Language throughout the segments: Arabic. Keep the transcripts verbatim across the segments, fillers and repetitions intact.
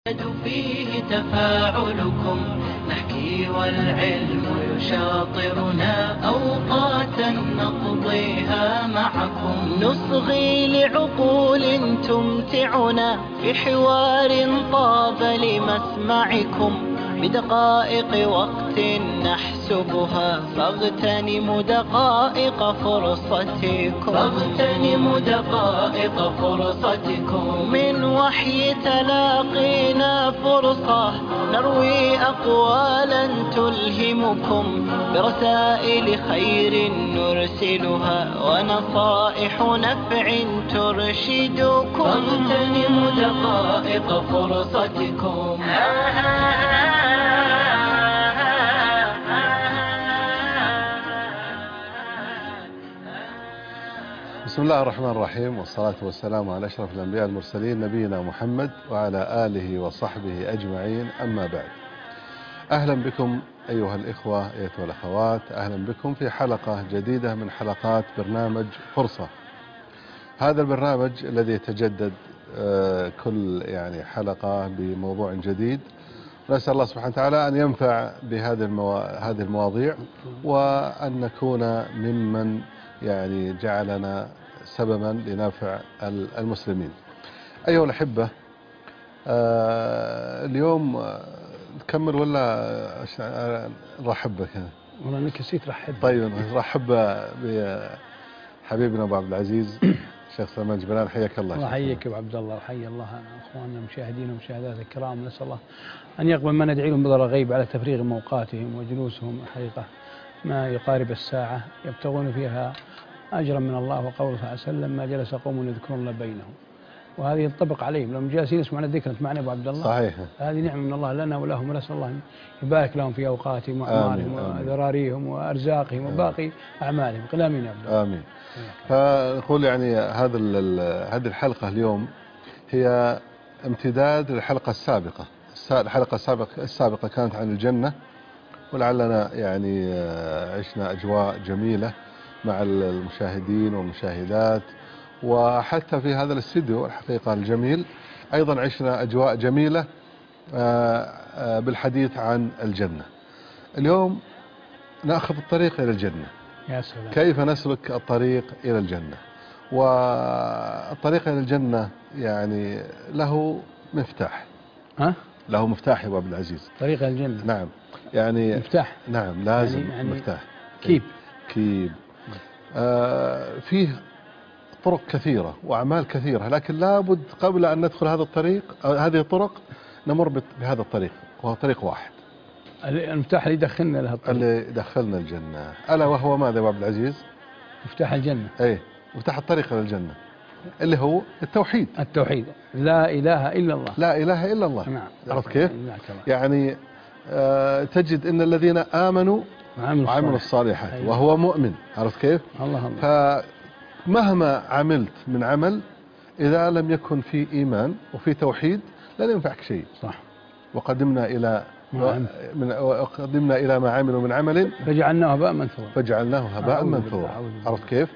فيه تفاعلكم نحكي والعلم يشاطرنا أوقاتا نقضيها معكم نصغي لعقول تمتعنا في حوار طاب لمسمعكم بدقائق وقت نحسبها فاغتنموا دقائق فرصتكم فاغتنموا دقائق فرصتكم من وحي تلاقينا فرصة نروي أقوالا تلهمكم برسائل خير نرسلها ونصائح نفع ترشدكم فاغتنموا دقائق فرصتكم. بسم الله الرحمن الرحيم، والصلاة والسلام على أشرف الأنبياء المرسلين نبينا محمد وعلى آله وصحبه أجمعين، أما بعد. أهلا بكم أيها الإخوة أيتها الأخوات، أهلا بكم في حلقة جديدة من حلقات برنامج فرصة. هذا البرنامج الذي يتجدد كل يعني حلقة بموضوع جديد، نسأل الله سبحانه وتعالى أن ينفع بهذه المو... هذه المواضيع، وأن نكون ممن يعني جعلنا سببا لنفع المسلمين. أيها الأحبة، آه اليوم نكمل ولا نرحب بك؟ والله انك نسيت رحب. طيب نرحب بحبيبنا ابو عبد العزيز الشيخ سلمان جبلان، حياك الله. الله يحييك ابو عبد الله، وحيا الله اخواننا المشاهدين ومشاهدات الكرام. نسال الله ان يقبل ما ندعي لهم بضر غيب على تفريغ موقاتهم وجلوسهم حقيقه ما يقارب الساعه يبتغون فيها اجرا من الله، وقوله صلى الله عليه وسلم ما جلس قوم يذكرون الله بينهم، وهذه ينطبق عليهم لهم جالسين يسمعون الذكر معنا ابو عبد الله. صحيح، هذه نعمه من الله لنا ولهم، ونسال الله ان يبارك لهم في اوقاتهم واعمارهم وذراريهم وارزاقهم وباقي اعمالهم. امين يا عبد الله. امين. فنقول يعني هذا هذه الحلقه اليوم هي امتداد للحلقه السابقه. الحلقه السابقه السابقه كانت عن الجنه، ولعلنا يعني عشنا اجواء جميله مع المشاهدين والمشاهدات، وحتى في هذا الاستديو الحقيقة الجميل أيضا عشنا أجواء جميلة بالحديث عن الجنة. اليوم نأخذ الطريق إلى الجنة. يا سلام. كيف نسلك الطريق إلى الجنة؟ والطريق إلى الجنة يعني له مفتاح. ها؟ له مفتاح يا أبو عبد العزيز. طريق إلى الجنة. نعم. يعني مفتاح. نعم لازم يعني يعني مفتاح. كيب. كيب. آه فيه طرق كثيرة وأعمال كثيرة، لكن لابد قبل أن ندخل هذا الطريق أو هذه الطرق نمر بهذا الطريق، وهو طريق واحد. المفتاح اللي يدخلنا له الطريق. اللي يدخلنا الجنة، ألا وهو ماذا يا عبد العزيز؟ مفتاح الجنة. إيه، مفتاح الطريق إلى الجنة اللي هو التوحيد. التوحيد، لا إله إلا الله. لا إله إلا الله. نعم. عرفت كيف؟ نعم. يعني آه تجد إن الذين آمنوا وعملوا الصالحات أيوة. وهو مؤمن. عرفت كيف؟ الله الله. مهما عملت من عمل إذا لم يكن في إيمان وفي توحيد لن ينفعك شيء. صح. وقدمنا إلى نعم. من وقدمنا إلى ما عملوا من عمل فجعلناه هباء منثورا. فجعلناه هباء منثورا. عرفت كيف؟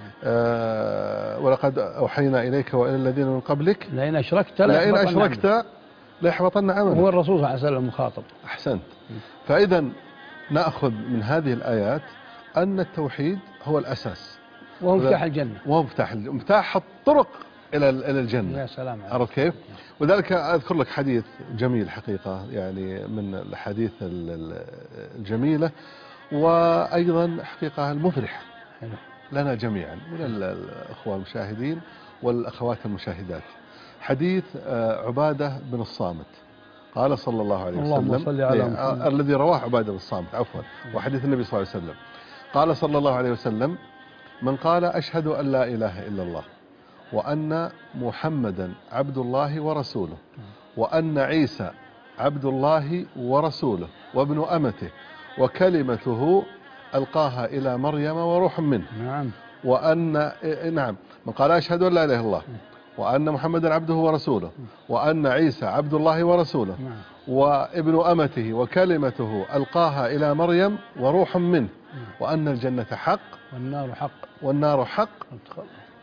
آه ولقد أوحينا إليك وإلى الذين من قبلك لئن أشركت لئن أشركت ليحبطن عملك. هو الرسول صلى الله عليه وسلم مخاطب. أحسنت. فإذا نأخذ من هذه الآيات أن التوحيد هو الأساس، وهو مفتاح الجنة، وهو مفتاح مفتاح الطرق إلى إلى الجنة. يا سلام. عرفت كيف؟ وذلك أذكر لك حديث جميل حقيقة، يعني من الحديث الجميلة وأيضا حقيقة المفرحة لنا جميعا وللأخوة المشاهدين والأخوات المشاهدات. حديث عبادة بن الصامت قال صلى الله عليه وسلم، اللهم صل على محمد، الذي رواه عبادة بن الصامت عفوا، وحديث النبي صلى الله عليه وسلم قال صلى الله عليه وسلم: من قال أشهد أن لا إله إلا الله وأن محمدا عبد الله ورسوله وأن عيسى عبد الله ورسوله وابن أمته وكلمته ألقاها إلى مريم وروح منه. نعم. وأن نعم من قال أشهد أن لا إله إلا الله وأن محمدا عبده ورسوله وأن عيسى عبد الله ورسوله وابن أمته وكلمته ألقاها إلى مريم وروح منه وأن الجنة حق والنار حق والنار حق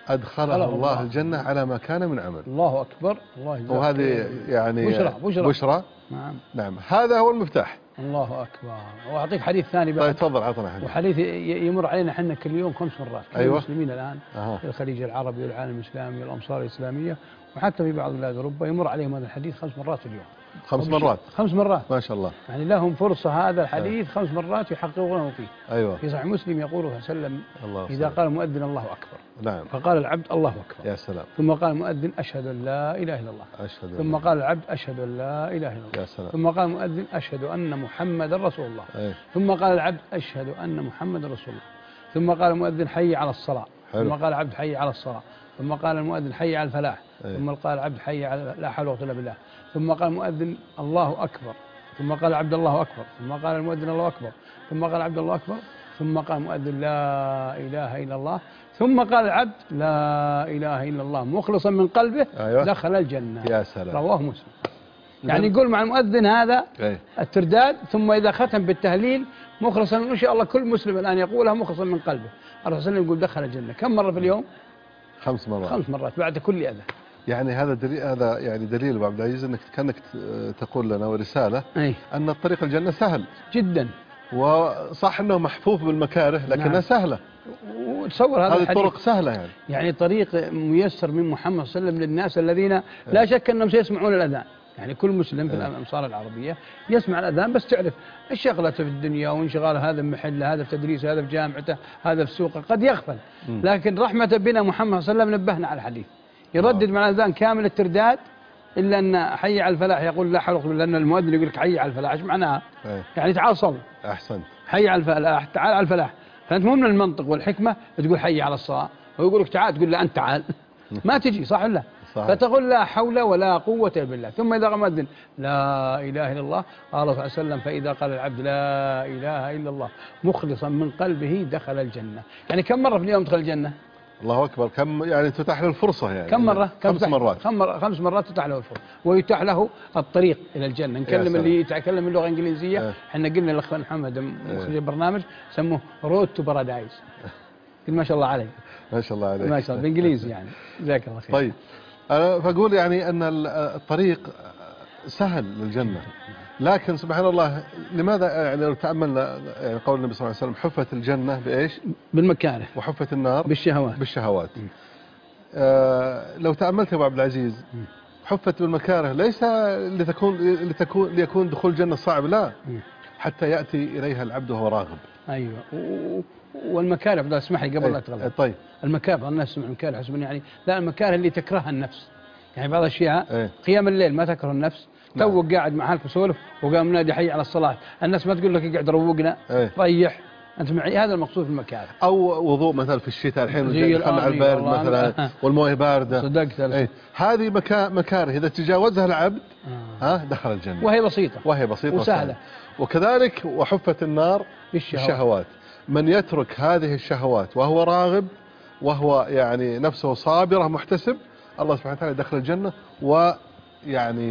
أدخله الله, الله الجنة على ما كان من عمل. الله أكبر. الله يجزاك. وهذه يعني بشرى بشرى, بشرى. نعم نعم هذا هو المفتاح. الله أكبر. وأعطيك حديث ثاني بعد. طيب تفضل عطنا حديث. وحديث يمر علينا احنا كل يوم خمس مرات. أيوة. المسلمين الآن أه. في الخليج العربي والعالم الإسلامي والأمصار الإسلامية وحتى في بعض بلاد أوروبا يمر عليهم هذا الحديث خمس مرات في اليوم. خمس مرات. خمس مرات ما شاء الله. يعني لهم فرصة هذا الحديث خمس مرات يحققونه فيه. أيوة. في صحيح مسلم يقول صلى الله عليه وسلم الله إذا سلام. قال المؤذن الله أكبر. نعم. فقال العبد الله أكبر. يا سلام. ثم قال المؤذن أشهد أن لا إله إلا الله. أشهد. ثم قال العبد أشهد أن لا إله إلا الله. يا سلام. ثم قال المؤذن أشهد أن محمد رسول الله. أي. ثم قال العبد أشهد أن محمد رسول الله. ثم قال المؤذن حي على الصلاة. حلو. ثم قال العبد حي على الصلاة. ثم قال المؤذن حي على الفلاح. أي. ثم قال العبد حي على لا حول ولا قوة إلا بالله. ثم قال المؤذن الله أكبر. ثم قال العبد الله أكبر. ثم قال المؤذن الله أكبر. ثم قال العبد الله أكبر. ثم قال المؤذن لا إله إلا الله. ثم قال العبد لا إله إلا الله مخلصا من قلبه. أيوة. دخل الجنة. يا سلام. رواه مسلم. يعني يقول مع المؤذن هذا أي. الترداد ثم إذا ختم بالتهليل مخلصا إن شاء الله كل مسلم الآن يقولها مخلصا من قلبه. الرسول صلى الله عليه وسلم يقول دخل الجنة كم مرة في اليوم؟ خمس مرات. خمس مرات بعد كل أذى. يعني هذا دليل هذا يعني دليل أبو عبد العزيز أنك كأنك تقول لنا ورسالة أي. أن الطريق الجنة سهل جدا. وصح أنه محفوف بالمكاره لكنها نعم. سهلة. وتصور هذا هذه الحديث الطرق سهلة يعني. يعني طريق ميسر من محمد صلى الله عليه وسلم للناس الذين لا شك أنهم سيسمعون الأذان. يعني كل مسلم في الأمصار العربية يسمع الأذان بس تعرف الشغلة في الدنيا وانشغال هذا محله هذا في تدريسه هذا في جامعته هذا في سوقه قد يغفل. لكن رحمة بنا محمد صلى الله عليه وسلم نبهنا على الحديث يردد مع الأذان كامل الترداد إلا أن حي على الفلاح يقول لا حول ولا قوة لأن المؤذن يقول لك حي على الفلاح ايش معناها؟ يعني تعال صل. أحسنت. حي على الفلاح تعال على الفلاح. فأنت مو من المنطق والحكمة تقول حي على الصلاة ويقول لك تعال تقول لا أنت تعال ما تجي صح ولا؟ فتقول لا حول ولا قوة إلا بالله. ثم إذا قام المؤذن لا إله إلا الله قال صلى الله عليه وسلم فإذا قال العبد لا إله إلا الله مخلصا من قلبه دخل الجنة. يعني كم مرة في اليوم دخل الجنة؟ الله أكبر. كم يعني تتاح له الفرصة يعني كم مرة؟ خمس مرات. خمس مرات تتاح له الفرصة ويتاح له الطريق إلى الجنة. نكلم اللي يتكلم اللغة الإنجليزية احنا قلنا الأخ محمد مخرج البرنامج سموه رود تو بارادايس. ما شاء الله عليه. ما شاء الله عليك. ما شاء الله بالإنجليزي يعني جزاك الله خير. طيب أنا فأقول يعني أن الطريق سهل للجنة لكن سبحان الله لماذا يعني لو تأملنا يعني قول النبي صلى الله عليه وسلم حفت الجنة بإيش؟ بالمكاره. وحفت النار بالشهوات. بالشهوات. آه لو تأملت يا أبو عبد العزيز حفت بالمكاره ليس لتكون لتكون ليكون دخول الجنة صعب لا م. حتى يأتي إليها العبد وهو راغب. أيوة. والمكاره بدأ اسمح لي قبل لا تغلط. طيب. المكاره الناس تسمع المكاره حسب يعني لا المكاره اللي تكرهها النفس. يعني بعض الأشياء ايه؟ قيام الليل ما تكره النفس. نعم. توك قاعد مع حالك وسولف وقام نادي حي على الصلاة الناس ما تقول لك اقعد روقنا ايه؟ ريح أنت معي. هذا المقصود في المكاره. أو وضوء مثلا في الشتاء الحين دخلنا على البرد مثلا والمويه باردة. صدقت. ايه؟ هذه مكا مكاره إذا تجاوزها العبد آه. ها دخل الجنة وهي بسيطة وهي بسيطة وسهلة. وسهلة. وكذلك وحفت النار بالشهوات. بالشهوات. من يترك هذه الشهوات وهو راغب وهو يعني نفسه صابرة محتسب الله سبحانه وتعالى دخل الجنة ويعني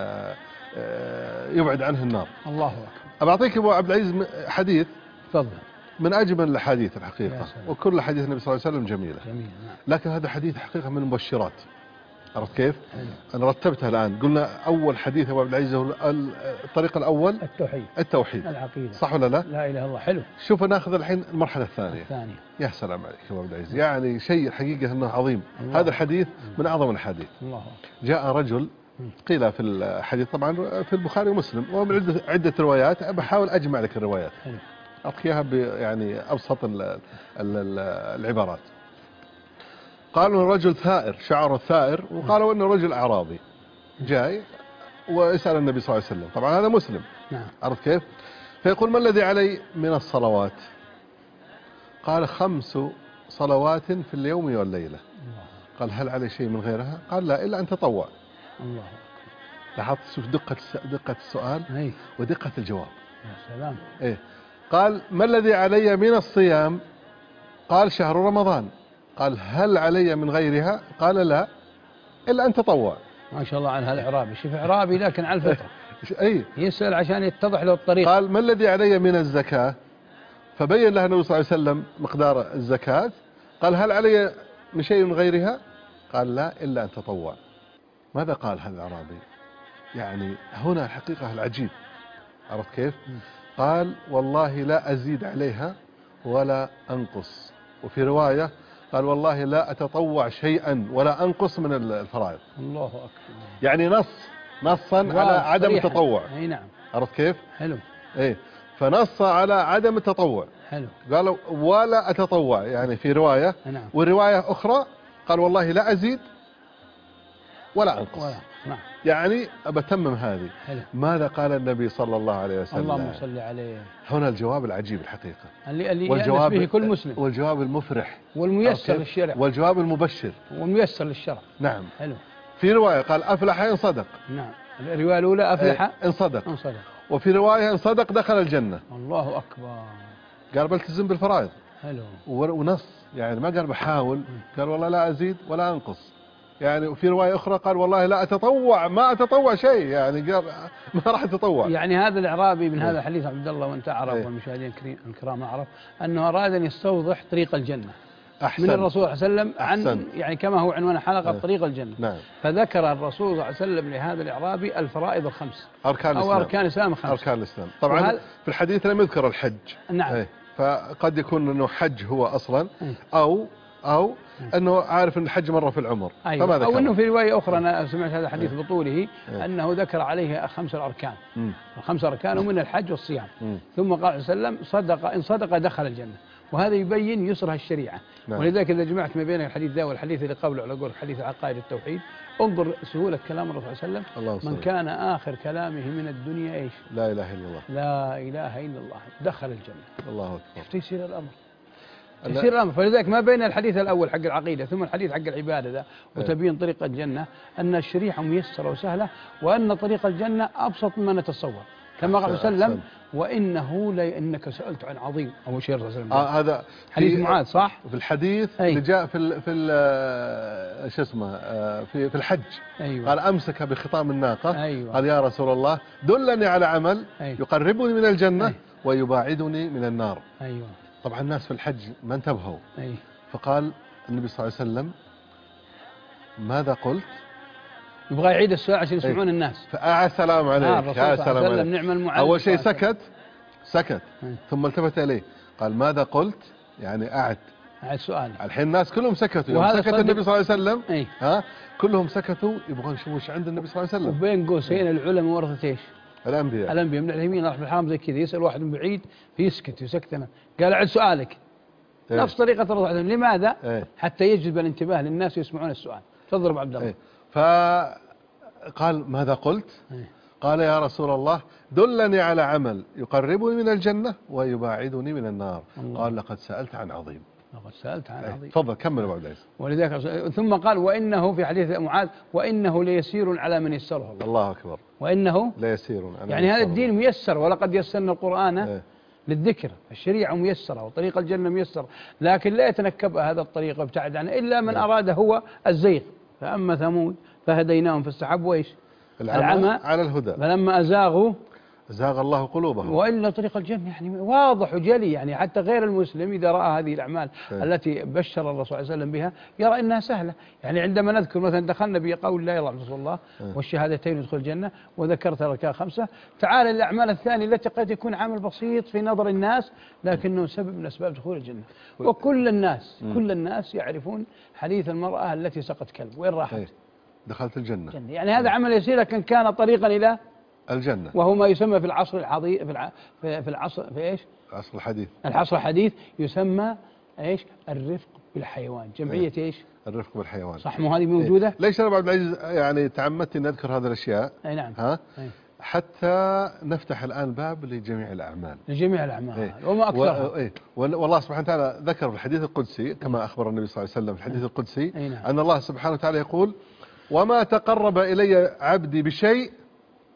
يبعد عنه النار. الله أكبر. أبعطيك أبو عبد العزيز حديث تفضل من أجمل الحديث الحقيقة وكل حديث النبي صلى الله عليه وسلم جميلة. جميل. نعم. لكن هذا حديث حقيقة من المبشرات. عرفت كيف؟ أنا رتبتها الآن قلنا أول حديث أبو عبد العزيز هو الطريق الأول التوحيد. التوحيد العقيدة صح ولا لا؟ لا إله إلا الله. حلو. شوف ناخذ الحين المرحلة الثانية. الثانية. يا سلام عليك أبو عبد العزيز يعني شيء حقيقة أنه عظيم. هذا الحديث من أعظم الحديث. الله. جاء رجل قيل في الحديث طبعا في البخاري ومسلم ومن عدة, عدة روايات بحاول أجمع لك الروايات أعطيك إياها يعني أبسط ال ال ال العبارات. قالوا الرجل ثائر شعره ثائر وقالوا أنه رجل أعرابي جاي ويسأل النبي صلى الله عليه وسلم طبعا هذا مسلم. نعم. عرفت كيف؟ فيقول ما الذي علي من الصلوات؟ قال خمس صلوات في اليوم والليلة. قال هل علي شيء من غيرها؟ قال لا إلا أن تطوع. الله. لاحظت شوف دقة دقة السؤال أي. ودقة الجواب. يا سلام. إيه؟ قال ما الذي علي من الصيام؟ قال شهر رمضان. قال هل علي من غيرها؟ قال لا إلا أن تطوع. ما شاء الله على هالإعرابي شوف إعرابي لكن على الفطرة. أي يسأل عشان يتضح له الطريق. قال ما الذي علي من الزكاة؟ فبين له النبي صلى الله عليه وسلم مقدار الزكاة. قال هل علي من شيء من غيرها؟ قال لا إلا أن تطوع. ماذا قال هذا الأعرابي؟ يعني هنا الحقيقة العجيب، عرفت كيف؟ قال والله لا أزيد عليها ولا أنقص. وفي رواية قال والله لا أتطوع شيئا ولا أنقص من الفرائض. الله أكبر. يعني نص نصا على عدم صريحاً. التطوع. أي نعم. عرفت كيف؟ حلو. إيه، فنص على عدم التطوع. حلو. قالوا ولا أتطوع، يعني في رواية. نعم. ورواية أخرى قال والله لا أزيد ولا أنقص. ولا. نعم. يعني أبتمم هذه. حلو. ماذا قال النبي صلى الله عليه وسلم؟ اللهم صل عليه. هنا الجواب العجيب الحقيقة، اللي اللي والجواب يأنس به كل مسلم، والجواب المفرح والميسر للشرع، والجواب المبشر، والميسر للشرع. نعم. حلو. في رواية قال أفلح إن صدق. نعم. الرواية الأولى أفلح إن صدق. إن صدق. وفي رواية إن صدق دخل الجنة. الله أكبر. قال بلتزم بالفرائض. حلو. ونص، يعني ما قال بحاول، قال والله لا أزيد ولا أنقص. يعني وفي رواية أخرى قال والله لا أتطوع، ما أتطوع شيء، يعني قال ما راح أتطوع. يعني هذا الإعرابي من هذا الحديث عبد الله وأنت أعرف والمشاهدين الكرام أعرف أنه أراد أن يستوضح طريق الجنة. أحسن. من الرسول صلى الله عليه وسلم عن أحسن. يعني كما هو عنوان حلقة أه. طريق الجنة. نعم. فذكر الرسول صلى الله عليه وسلم لهذا الإعرابي الفرائض الخمس، أركان أو الإسلام. أركان الإسلام الخمس. أركان الإسلام طبعا وهذا... في الحديث لم يذكر الحج. نعم. ايه. فقد يكون أنه حج هو أصلا أو أو أنه عارف أن الحج مرة في العمر. أيوة. فما ذكر. أو أنه في رواية أخرى أنا سمعت هذا الحديث أيه. بطوله أيه. أنه ذكر عليه خمس الأركان. م. الخمس أركان ومن الحج والصيام. م. ثم قال صلى الله عليه وسلم صدق إن صدق دخل الجنة. وهذا يبين يسرها الشريعة. نعم. ولذلك إذا جمعت ما بين الحديث ذا والحديث اللي قبله على قول حديث عقائد التوحيد، انظر سهولة كلام الرسول صلى الله عليه وسلم. من كان آخر كلامه من الدنيا إيش؟ لا إله إلا الله. لا إله إلا الله دخل الجنة. الله أكبر. تيسير الأمر. تيسير الأمر. فلذلك ما بين الحديث الأول حق العقيدة ثم الحديث حق العبادة ذا وتبين طريق الجنة أن الشريعة ميسرة وسهلة، وأن طريق الجنة أبسط مما نتصور. كما قال صلى الله عليه وسلم وإنه لإنك سألت عن عظيم. أول شيء الرسول صلى الله عليه وسلم. آه هذا حديث معاذ صح؟ في الحديث اللي جاء في ال في ال شو اسمه في في الحج. أيوة. قال أمسك بخطام الناقة. أيوة. قال يا رسول الله دلني على عمل أيوة. يقربني من الجنة أيوة. ويباعدني من النار. أيوة. طبعا الناس في الحج ما انتبهوا. أيوة. فقال النبي صلى الله عليه وسلم ماذا قلت؟ يبغى يعيد السؤال عشان يسمعون الناس. فآه سلام عليك. آه يا سلام عليك. نعم المعلم. أول شيء سكت سكت أي. ثم التفت إليه قال ماذا قلت؟ يعني أعد أعد سؤال. الحين الناس كلهم سكتوا. يوم سكت النبي صلى الله عليه وسلم أي. ها كلهم سكتوا يبغون يشوفوا وش عند النبي صلى الله عليه وسلم. وبين قوسين العلماء ورثة ايش؟ الأنبياء. الأنبياء من اليمين راح بالحرام زي كذا، يسأل واحد من بعيد فيسكت يسكتنا. قال أعد سؤالك. إيه؟ نفس طريقة الرسول. لماذا؟ إيه؟ حتى يجذب الانتباه للناس ويسمعون السؤال. تفضل أبو عبد الله. إيه؟ فقال ماذا قلت؟ إيه؟ قال يا رسول الله دلني على عمل يقربني من الجنة ويباعدني من النار. الله. قال لقد سألت عن عظيم. لقد سألت عن عظيم. تفضل كمل أبو عبد العزيز. ولذلك ثم قال وإنه في حديث معاذ وإنه ليسير على من يسره الله. الله أكبر. وإنه ليسير على يعني هذا الدين الله. ميسر، ولقد يسرنا القرآن إيه؟ للذكر. الشريعة ميسرة وطريق الجنة ميسر، لكن لا يتنكب هذا الطريق وابتعد عنه إلا من إيه؟ أراد هو الزيغ. فأما ثمود فهديناهم فاستحبوا ايش؟ العمى على الهدى فلما أزاغوا زاغ الله قلوبهم. وإلا طريق الجنة يعني واضح وجلي، يعني حتى غير المسلم إذا رأى هذه الأعمال ف... التي بشر الرسول صلى الله عليه وسلم بها يرى إنها سهلة. يعني عندما نذكر مثلا دخلنا بقول لا إله إلا الله الله والشهادتين يدخل الجنة وذكرت الأركان خمسة، تعال الأعمال الثانية التي قد يكون عمل بسيط في نظر الناس لكنه سبب من أسباب دخول الجنة. وكل الناس م. كل الناس يعرفون حديث المرأة التي سقط كلب وين راحت؟ دخلت الجنة. الجنة. يعني هذا عمل يسير لكن كان طريقا إلى الجنة، وهو ما يسمى في العصر الحديث في, الع... في العصر في ايش؟ العصر الحديث. العصر الحديث يسمى ايش؟ الرفق بالحيوان، جمعية ايه؟ ايش؟ الرفق بالحيوان. صح مو هذه موجودة؟ إيه؟ ليش انا أبو عبد العزيز يعني تعمدت ان اذكر هذه الاشياء؟ اي نعم. ها؟ أي. حتى نفتح الان باب لجميع الاعمال. لجميع الاعمال إيه؟ وما اكثرها. و... إيه؟ والله سبحانه وتعالى ذكر في الحديث القدسي كما اخبر النبي صلى الله عليه وسلم في الحديث القدسي نعم. ان الله سبحانه وتعالى يقول: وما تقرب الي عبدي بشيء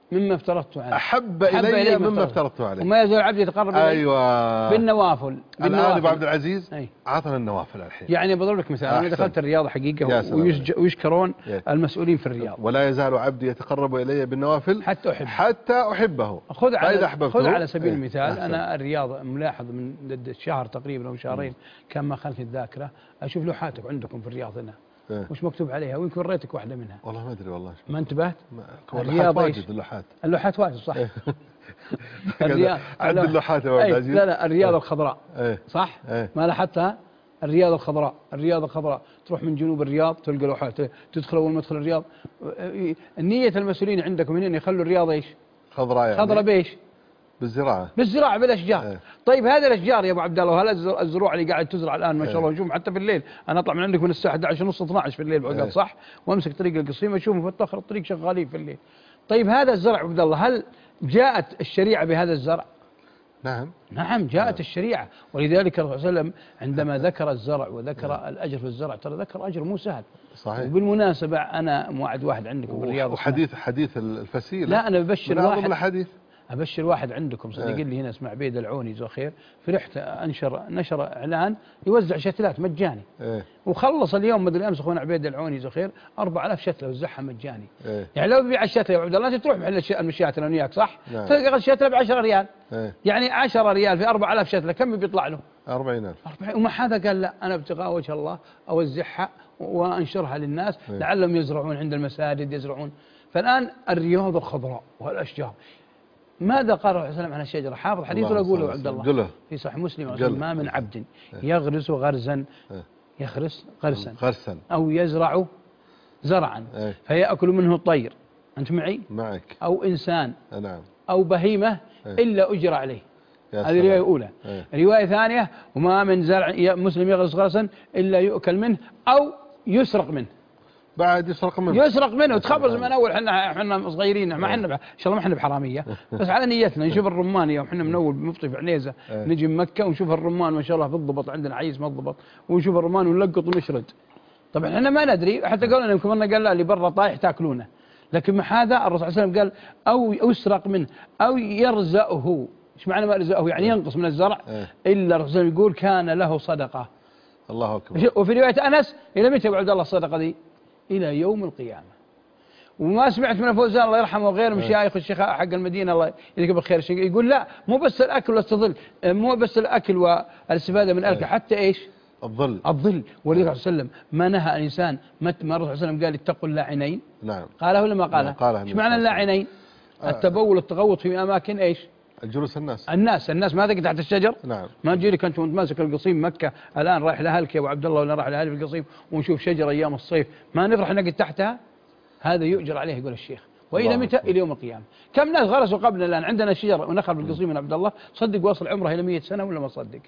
مما افترضته عليه، أحب إلي مما افترضته عليه. وما يزال العبد يتقرب إلي أيوة بالنوافل. الآن أبو عبد العزيز أي. عطنا النوافل الحين. يعني بضرب لك مثال، أنا دخلت الرياض حقيقة ويشكرون المسؤولين في الرياض. ولا يزال عبدي يتقرب إلي بالنوافل حتى أحبه حتى أحبه. خذ على خذ على سبيل ايه. المثال أحسن. أنا الرياض ملاحظ من شهر تقريبا أو شهرين كان ما خلفي الذاكرة أشوف لوحاتك عندكم في الرياض هنا. إيه؟ وش مكتوب عليها؟ ويمكن وريتك واحدة منها. والله ما أدري والله. ما انتبهت؟ الرياض واجد اللوحات. اللوحات واجد صح. الرياض عند اللوحات يا عبد العزيز. لا لا الرياض الخضراء. ايه. صح؟ ايه. ما لاحظتها؟ الرياض الخضراء، الرياض الخضراء، تروح من جنوب الرياض تلقى لوحات، تدخل أول ما تدخل الرياض. النية المسؤولين عندكم هنا يخلوا الرياض ايش؟ خضراء يعني. خضراء بايش؟ بالزراعة. بالزراعة بالأشجار. ايه. طيب هذه الأشجار يا أبو عبد الله وهذا الزروع اللي قاعد تزرع الآن ما شاء الله نشوف حتى في الليل، أنا أطلع من عندك من الساعة أحد عشر ونص اثني عشر في الليل بعقل ايه. صح؟ وأمسك طريق القصيم أشوفهم في آخر الطريق شغالين في الليل. طيب هذا الزرع عبد الله هل جاءت الشريعة بهذا الزرع؟ نعم نعم جاءت نعم. الشريعة، ولذلك الرسول صلى الله عليه وسلم عندما ذكر الزرع وذكر نعم. الأجر في الزرع ترى ذكر أجر مو سهل. صحيح. وبالمناسبة أنا موعد واحد عندكم بالرياض وحديث حديث الفسيلة. لا أنا ببشر واحد الحديث. أبشر واحد عندكم صديقي لي هنا اسمه عبيد العوني جزاه خير، في رحلة أنشر نشر إعلان يوزع شتلات مجاني. ايه. وخلص اليوم مدري أمس أخونا عبيد العوني جزاه خير أربعة آلاف شتلة وزعها مجاني. ايه. يعني لو بيع الشتلة يا عبد الله أنت تروح محل المشيات أنا وياك صح؟ نعم. تلقى الشتلة ب عشرة ريال. ايه. يعني عشرة ريال في أربعة آلاف شتلة كم بيطلع له؟ أربعين ألف. وما حدا قال لا أنا ابتغاء وجه الله أوزعها وأنشرها للناس. ايه. لعلهم يزرعون عند المساجد يزرعون. فالآن الرياض الخضراء والأشجار ماذا قال الرسول صلى الله عليه وسلم عن الشجرة؟ حافظ حديث ولا أقوله عبد الله؟ قله. في صحيح مسلم ما من عبد يغرس غرزا يغرس غرسا غرسا أو يزرع زرعا فيأكل منه الطير، أنت معي؟ معك. أو إنسان نعم. أو بهيمة إلا أجر عليه. هذه رواية أولى. رواية ثانية وما من زرع مسلم يغرس غرسا إلا يؤكل منه أو يسرق منه. بعد يسرق منه يسرق منه تخبر من اول احنا احنا صغيرين ما احنا ان شاء الله ما احنا بحراميه بس على نيتنا نشوف الرمان يوم احنا من اول بنفطي في عنيزه نجي من مكه ونشوف الرمان ما شاء الله بالضبط عندنا عيس ما بالضبط ونشوف الرمان ونلقط ونشرد. طبعا احنا ما ندري حتى قالوا يمكن قلنا قال لا اللي برا طايح تاكلونه، لكن مع هذا الرسول صلى الله عليه وسلم قال او يسرق منه او يرزقه. ايش معنى ما يرزقه؟ يعني ينقص من الزرع الا الرسول يقول كان له صدقه. الله اكبر. وفي روايه انس الى متى يا عبد الله الصدقه دي؟ إلى يوم القيامة. وما سمعت من فوزان الله يرحمه وغيره من شيخ الشيخ حق المدينة الله يذكره بالخير يقول لا مو بس الأكل والاستظل، مو بس الأكل والاستفادة من الأكل حتى إيش؟ الظل. الظل. والنبي صلى الله عليه وسلم ما نهى الإنسان متى ما الرسول صلى الله عليه وسلم قال اتقوا اللاعنين. نعم. قاله ولا ما قاله؟ قاله. ايش معنى اللاعنين؟ آه. التبول والتغوط في أماكن إيش؟ الجلوس الناس. الناس الناس ما تقعد تحت الشجر. نعم. ما تجي لك انت وانت ماسك القصيم مكة الآن رايح لأهلك يا أبو عبد الله ولا رايح لأهلي في القصيم ونشوف شجرة أيام الصيف ما نفرح نقعد تحتها؟ هذا يؤجر عليه يقول الشيخ. وإلى متى؟ إلى يوم القيامة. كم ناس غرسوا قبلنا الآن عندنا شجر ونخل في القصيم من عبد الله صدق وصل عمره إلى مئة سنة ولا ما صدق؟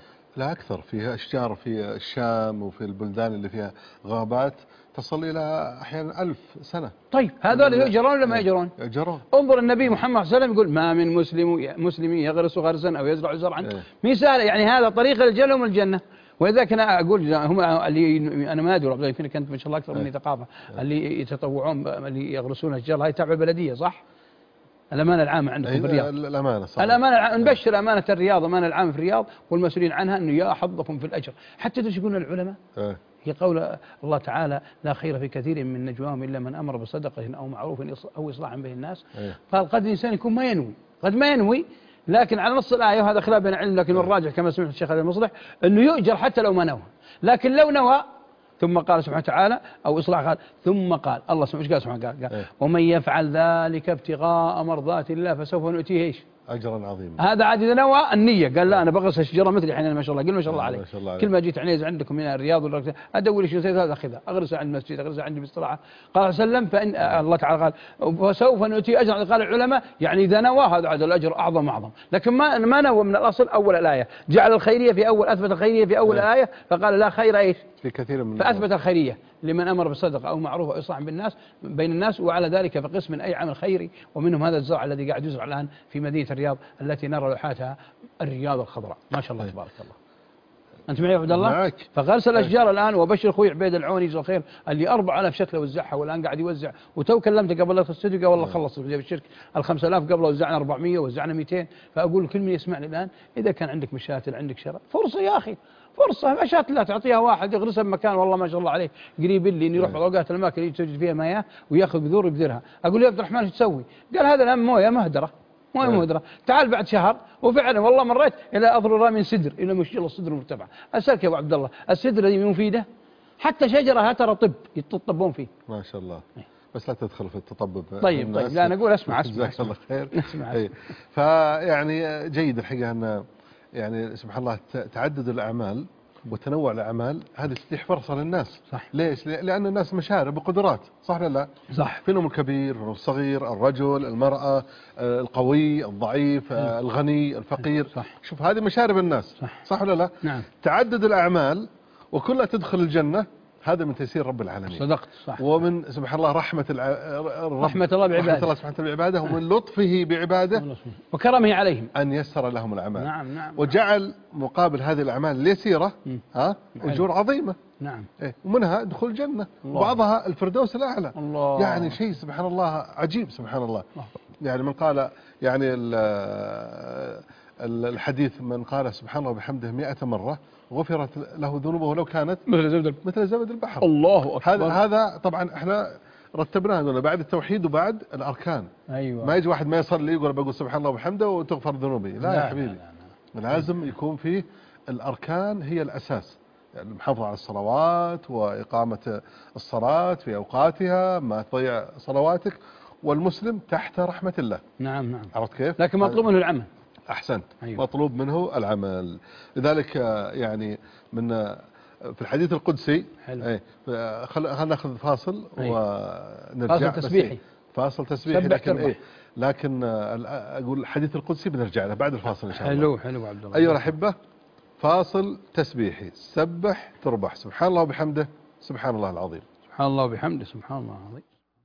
لا أكثر. فيها أشجار في الشام وفي البلدان اللي فيها غابات تصل إلى أحيانا ألف سنة. طيب هذول يؤجرون ولا ما يؤجرون؟ يؤجرون. انظر النبي محمد صلى الله عليه وسلم يقول ما من مسلم مسلم يغرس غرسا أو يزرع زرعا. مين سهل يعني هذا طريق الجنة ومن الجنة. ولذلك أنا أقول هم اللي أنا ما أدري والله فينا كنت ما شاء الله أكثر مني ثقافة اللي يتطوعون اللي يغرسون أشجار هاي تابعة بلدية صح؟ الأمانة العامة عندكم في الرياض. الأمانة صح. الأمانة العامة نبشر أمانة الرياض أمانة العامة في الرياض والمسؤولين عنها أنه يا حظكم في الأجر. حتى يقولون العلماء أه. هي قول الله تعالى لا خير في كثير من نجواهم إلا من أمر بصدقة أو معروف أو إصلاح بين الناس. أه. قال قد الإنسان يكون ما ينوي قد ما ينوي لكن على نص الآية وهذا خلاف بين العلم لكن الراجح كما سمعت الشيخ المصلح أنه يؤجر حتى لو ما نوى. لكن لو نوى ثم قال سبحانه وتعالى أو إصلاح قال ثم قال الله سبحانه قال سبحانه قال, قال ومن يفعل ذلك ابتغاء مرضات الله فسوف نؤتيه ايش؟ أجرا عظيما. هذا عاد إذا نوى النية قال لا أنا بغرس الشجرة مثلي الحين ما شاء الله قل ما شاء الله عليه كل ما جيت عنيز عندكم من الرياض ولا أدور شيء هذا أخذها أغرسها عند المسجد أغرسها عندي باستراحة. قال صلى الله عليه وسلم فإن الله تعالى قال فسوف نؤتيه أجرا. قال العلماء يعني إذا نوى هذا عاد الأجر أعظم أعظم لكن ما ما نوى من الأصل أول الآية جعل الخيرية في أول أثبت الخيرية في أول الآية فقال لا خير إيش؟ في كثير من فأثبت الخيرية لمن أمر بالصدقة أو معروف أو إصلاح بالناس بين الناس وعلى ذلك فقسم من أي عمل خيري ومنهم هذا الزرع الذي قاعد يزرع الآن في مدينة الرياض التي نرى لوحاتها الرياض الخضراء ما شاء الله تبارك الله. انت معي يا عبد الله؟ معك. فغرس الاشجار الان، وبشر اخوي عبيد العوني جزاه الخير اللي أربعة آلاف شكله وزعها والان قاعد يوزع، وتو كلمته قبل لا الاستوديو قال والله خلص بالشركه ال خمسة آلاف قبل وزعنا أربعمية وزعنا مئتين. فاقول لكل من يسمعني الان اذا كان عندك مشاتل عندك شرع فرصه يا اخي، فرصه مشاتل لا تعطيها واحد يغرسها بمكان والله ما شاء الله عليه قريب لي انه يروح اوقات الاماكن اللي توجد فيها مياه وياخذ بذور يبذرها. اقول له يا عبد الرحمن ايش تسوي؟ قال هذا الان مويه مهدره مويه مهدره، تعال بعد شهر. وفعلا والله مريت الى اضرر من سدر الى مشكله الصدر مرتفعه. اسالك يا ابو عبد الله السدر الذي مفيده حتى شجره ترى طب يتطبون فيه. ما شاء الله. بس لا تدخل في التطبب. طيب طيب لا انا اقول اسمع اسمع جزاك الله خير. اسمع أي. فيعني جيد الحقيقه ان يعني سبحان الله تعدد الاعمال وتنوع الاعمال هذه تتيح فرصه للناس. صح. ليش؟ لان الناس مشارب وقدرات، صح ولا لا؟ صح. فيهم الكبير الصغير الرجل المراه القوي الضعيف الغني الفقير. صح. شوف هذه مشارب الناس. صح. صح ولا لا؟ نعم. تعدد الاعمال وكلها تدخل الجنه، هذا من تيسير رب العالمين. صدقت. صح. ومن سبحان الله رحمة الع... رحمة الله بعباده، رحمة الله سبحانه وتعالى بعباده، ومن لطفه بعباده وكرمه عليهم أن يسر لهم الأعمال. نعم نعم. وجعل مقابل هذه الأعمال اليسيرة ها أجور عظيمة. نعم. إيه؟ ومنها دخول الجنة وبعضها الفردوس الأعلى. الله. يعني شيء سبحان الله عجيب سبحان الله. الله. يعني من قال يعني الحديث من قال سبحان الله وبحمده مئة مرة غفرت له ذنوبه ولو كانت مثل زبد مثل زبد البحر. الله أكبر. هذا هذا طبعا احنا رتبناها هذول بعد التوحيد وبعد الاركان. ايوه. ما يجي واحد ما يصلي يقول بقول سبحان الله وبحمده وتغفر ذنوبي، لا, لا يا حبيبي. لا لا لا. لازم يكون فيه الاركان هي الاساس، يعني المحافظه على الصلوات واقامه الصلاه في اوقاتها، ما تضيع صلواتك، والمسلم تحت رحمه الله. نعم نعم. عرفت كيف؟ لكن مطلوب منه العمل. أحسنت. أيوة. مطلوب منه العمل. لذلك يعني من في الحديث القدسي اي خلينا ناخذ فاصل. أيوة. ونرجع. فاصل تسبيحي. فاصل تسبيحي لكن ايه لكن اقول الحديث القدسي بنرجع له بعد الفاصل ان شاء الله. حلو حلو عبد الله. ايها الاحبه فاصل تسبيحي، سبح تربح، سبحان الله وبحمده سبحان الله العظيم. سبحان الله وبحمده سبحان الله العظيم.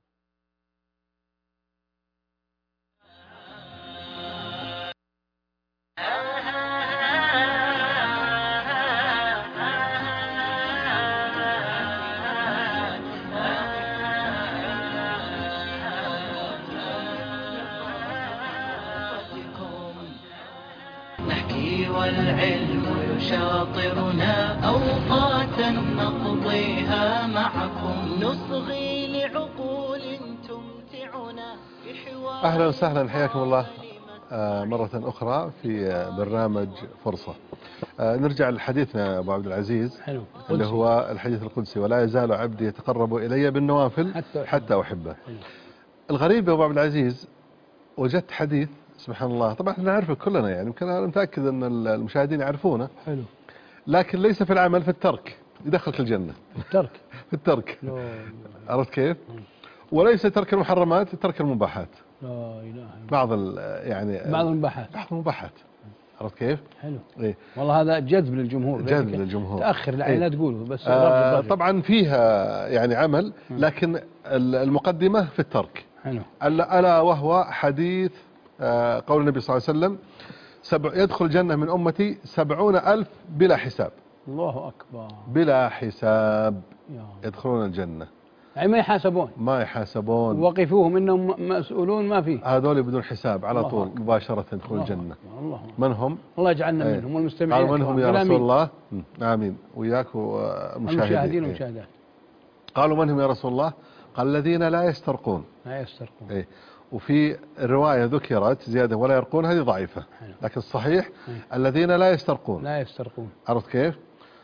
والعلم يشاطرنا أوقاتا نقضيها معكم نصغي لعقول تمتعنا بحوار. أهلا وسهلا، حياكم الله مرة أخرى في برنامج فرصة. نرجع لحديثنا أبو عبد العزيز. حلو. اللي هو الحديث القدسي، ولا يزال عبدي يتقرب إلي بالنوافل حتى, حتى أحبه. حلو. الغريب يا أبو عبد العزيز وجدت حديث سبحان الله، طبعا احنا نعرفه كلنا، يعني يمكن انا متاكد ان المشاهدين يعرفونه. حلو. لكن ليس في العمل، في الترك يدخلك الجنه. في الترك. في الترك. عرفت كيف؟ وليس ترك المحرمات، ترك المباحات. لا اله الا الله. بعض يعني بعض المباحات. بعض المباحات. عرفت كيف؟ حلو. إيه؟ والله هذا جذب للجمهور. جذب للجمهور. تاخر العين إيه؟ لا تقوله بس. آه طبعا فيها يعني عمل، لكن المقدمه في الترك. حلو. الا وهو حديث آه قول النبي صلى الله عليه وسلم سبع يدخل الجنة من أمتي سبعون ألف بلا حساب. الله أكبر. بلا حساب يدخلون الجنة، يعني ما يحاسبون. ما يحاسبون. وقفوهم إنهم مسؤولون ما فيه. هذول بدون حساب على طول أكبر. مباشرة يدخلون الجنة. الله. من هم؟ الله يجعلنا ايه. منهم والمستمعين. قالوا من هم يا رسول الله؟ آمين. وياك والمشاهدين. المشاهدين والمشاهدات. قالوا من هم يا رسول الله؟ قال الذين لا يسترقون. لا يسترقون. ايه. وفي رواية ذكرت زيادة ولا يرقون، هذه ضعيفة. حلو. لكن الصحيح حلو. الذين لا يسترقون. لا يسترقون. عرفت كيف؟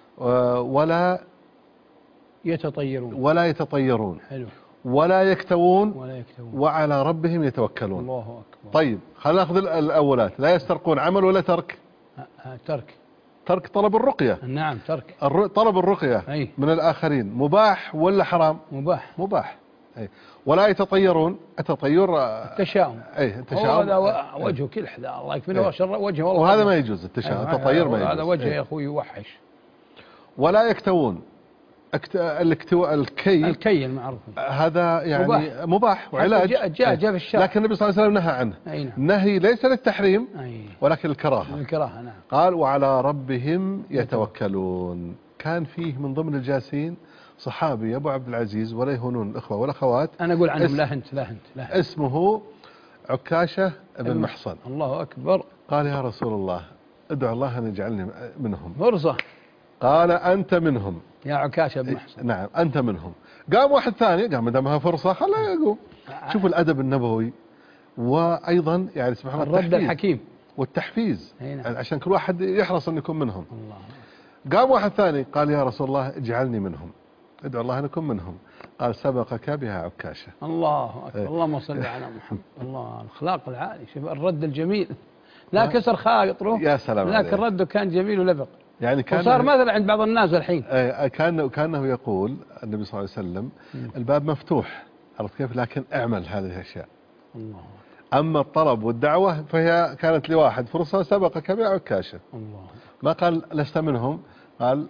ولا يتطيرون. ولا يتطيرون. حلو. ولا يكتوون. ولا يكتوون. وعلى ربهم يتوكلون. الله أكبر. طيب خلينا ناخذ الأولات. لا يسترقون عمل ولا ترك؟ ترك. ترك طلب الرقية. نعم ترك. طلب الرقية أي. من الآخرين مباح ولا حرام؟ مباح. مباح. أي. ولا يتطيرون. التطير التشاؤم. اي التشاؤم. هذا وجهه كلح، الله يكفينا شر وجهه والله. وهذا ما يجوز التشاؤم. التطير ما يجوز. هذا وجهه يا اخوي يوحش. ولا يكتوون. أكت... الاكتواء الكي الكي المعروف هذا يعني مباح, مباح وعلاج، جاء جاء, جاء في الشرع، لكن النبي صلى الله عليه وسلم نهى عنه. نعم. نهي ليس للتحريم أي. ولكن الكراهة. الكراهة نعم. قال وعلى ربهم يتوكلون. كان فيه من ضمن الجالسين صحابي أبو عبد العزيز، ولا يهونون الأخوة والأخوات، أنا أقول عنهم اس... لا هنت لا هنت لا هنت. اسمه عكاشة بن محصن. الله أكبر. قال يا رسول الله ادعو الله أن يجعلني منهم. فرصة. قال أنت منهم يا عكاشة بن محصن. نعم أنت منهم. قام واحد ثاني قام دامها فرصة خلاه يقوم. شوفوا الأدب النبوي، وأيضا يعني سبحان الله الرد الحكيم والتحفيز، نعم. عشان كل واحد يحرص أن يكون منهم. الله. قام واحد ثاني قال يا رسول الله اجعلني منهم، ادعو الله أن أكون منهم. قال سبقك بها عكاشة. الله أكبر. اللهم صل على محمد. الله الأخلاق العالي، شوف الرد الجميل، لا كسر خاطره. يا سلام عليك. لكن رده كان جميل ولبق، يعني كان وصار مثل عند بعض الناس الحين. كان كانه يقول النبي صلى الله عليه وسلم الباب مفتوح، عرفت كيف؟ لكن اعمل هذه الاشياء. الله. اما الطلب والدعوه فهي كانت لواحد فرصه سبقك بها عكاشه. الله. ما قال لست منهم، قال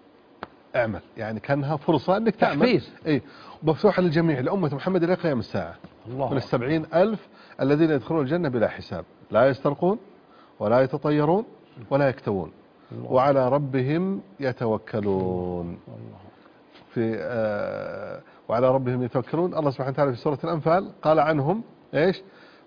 اعمل، يعني كانها فرصه انك تعمل. تحفيز. اي مفتوحه للجميع، لامه محمد الى قيام الساعه. الله. من السبعين ألف الذين يدخلون الجنه بلا حساب، لا يسترقون ولا يتطيرون ولا يكتوون. الله. وعلى ربهم يتوكلون. الله. في آه وعلى ربهم يتوكلون. الله سبحانه وتعالى في سورة الأنفال قال عنهم ايش؟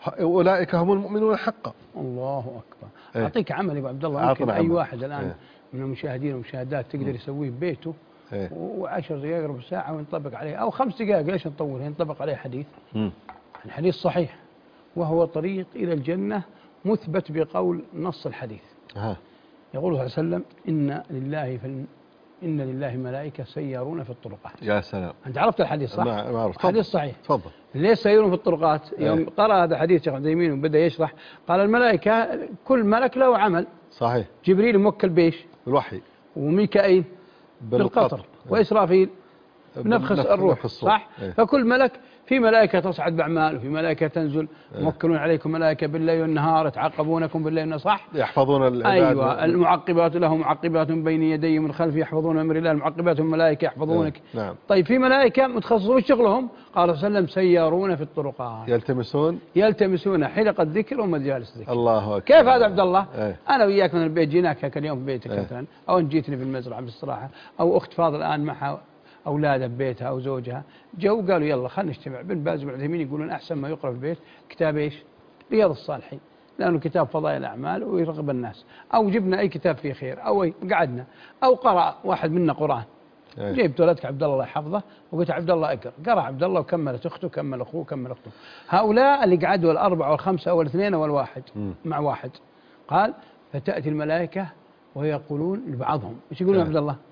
أولئك هم المؤمنون حقا. الله أكبر. إيه؟ أعطيك عمل يا عبد الله، ممكن أي واحد الآن إيه؟ من المشاهدين والمشاهدات تقدر يسويه ببيته. إيه؟ وعشر دقائق ربع ساعة وينطبق عليه، أو خمس دقائق، ليش نطول؟ ينطبق عليه حديث. مم. الحديث صحيح، وهو طريق إلى الجنة مثبت بقول نص الحديث. أه. يقول صلى الله عليه وسلم إن لله في إن لله ملائكة سيارون في الطرقات. يا سلام. أنت عرفت الحديث صح؟ ما ما عرفت. حديث صحيح. تفضل. ليش سيارون في الطرقات؟ يوم ايه؟ قرأ هذا حديث شيخ عبد اليمين وبدأ يشرح، قال الملائكة كل ملك له عمل. صحيح. جبريل موكل بيش؟ بالوحي. وميكائيل بالقطر، وإسرافيل بنفخ الروح، صح؟ ايه؟ فكل ملك، في ملائكة تصعد بأعمال، وفي ملائكة تنزل. ايه؟ موكلون عليكم ملائكة بالليل والنهار يتعاقبونكم بالليل والنهار، صح؟ يحفظون العباد. أيوة. المعقبات له معقبات من بين يديه ومن خلفه يحفظون أمر الله، المعقبات من ملائكة يحفظونك. ايه؟ نعم. طيب في ملائكة متخصصون شغلهم، قال صلى الله عليه وسلم سيارون في الطرقات، يلتمسون يلتمسون حلقة الذكر ومجالس الذكر. الله أكبر. كيف هذا عبد الله؟ ايه؟ أنا وياك من البيت جيناك هكا اليوم في بيتك ايه؟ مثلا، أو أن جيتني في المزرعة بالاستراحة، أو أخت فاضل الآن معها أولادها ببيتها أو زوجها، جو قالوا يلا خلينا نجتمع. بن باز وابن عثيمين يقولون أحسن ما يقرأ في البيت كتاب إيش؟ رياض الصالحين، لأنه كتاب فضائل الأعمال ويرغب الناس. أو جبنا أي كتاب فيه خير، أو أي قعدنا، أو قرأ واحد منا قرآن. أيه. جيبت ولدك عبد الله الله يحفظه وقلت عبد الله اقرأ، قرأ عبد الله وكملت أخته، كمل أخوه، كمل أخته. هؤلاء اللي قعدوا الأربعة والخمسة أو الاثنين أو الواحد م. مع واحد. قال فتأتي الملائكة ويقولون لبعضهم، ايش يقولون؟ أيه. عبد الله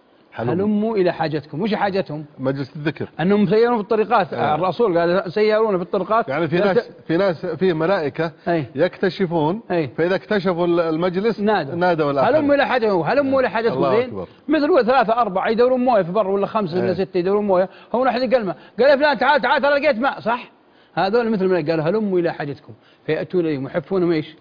هلموا إلى حاجتكم. وش حاجتهم؟ مجلس الذكر. أنهم سيرون في الطريقات. آه. الرسول قال سيرون في الطريقات، يعني في ناس في ناس في ملائكة أي. يكتشفون أي. فإذا اكتشفوا المجلس نادوا نادوا الآخرين هلموا إلى حاجتهم، هلموا إلى حاجتكم. زين مثل ثلاثة أربعة يدورون موية في بر، ولا خمسة ولا ستة يدورون موية، هو واحد قال ما قال يا فلان تعال تعال ترى لقيت ماء، صح؟ هذول مثل ما قالوا هلموا إلى حاجتكم، فيأتون إليهم يحفونهم إيش؟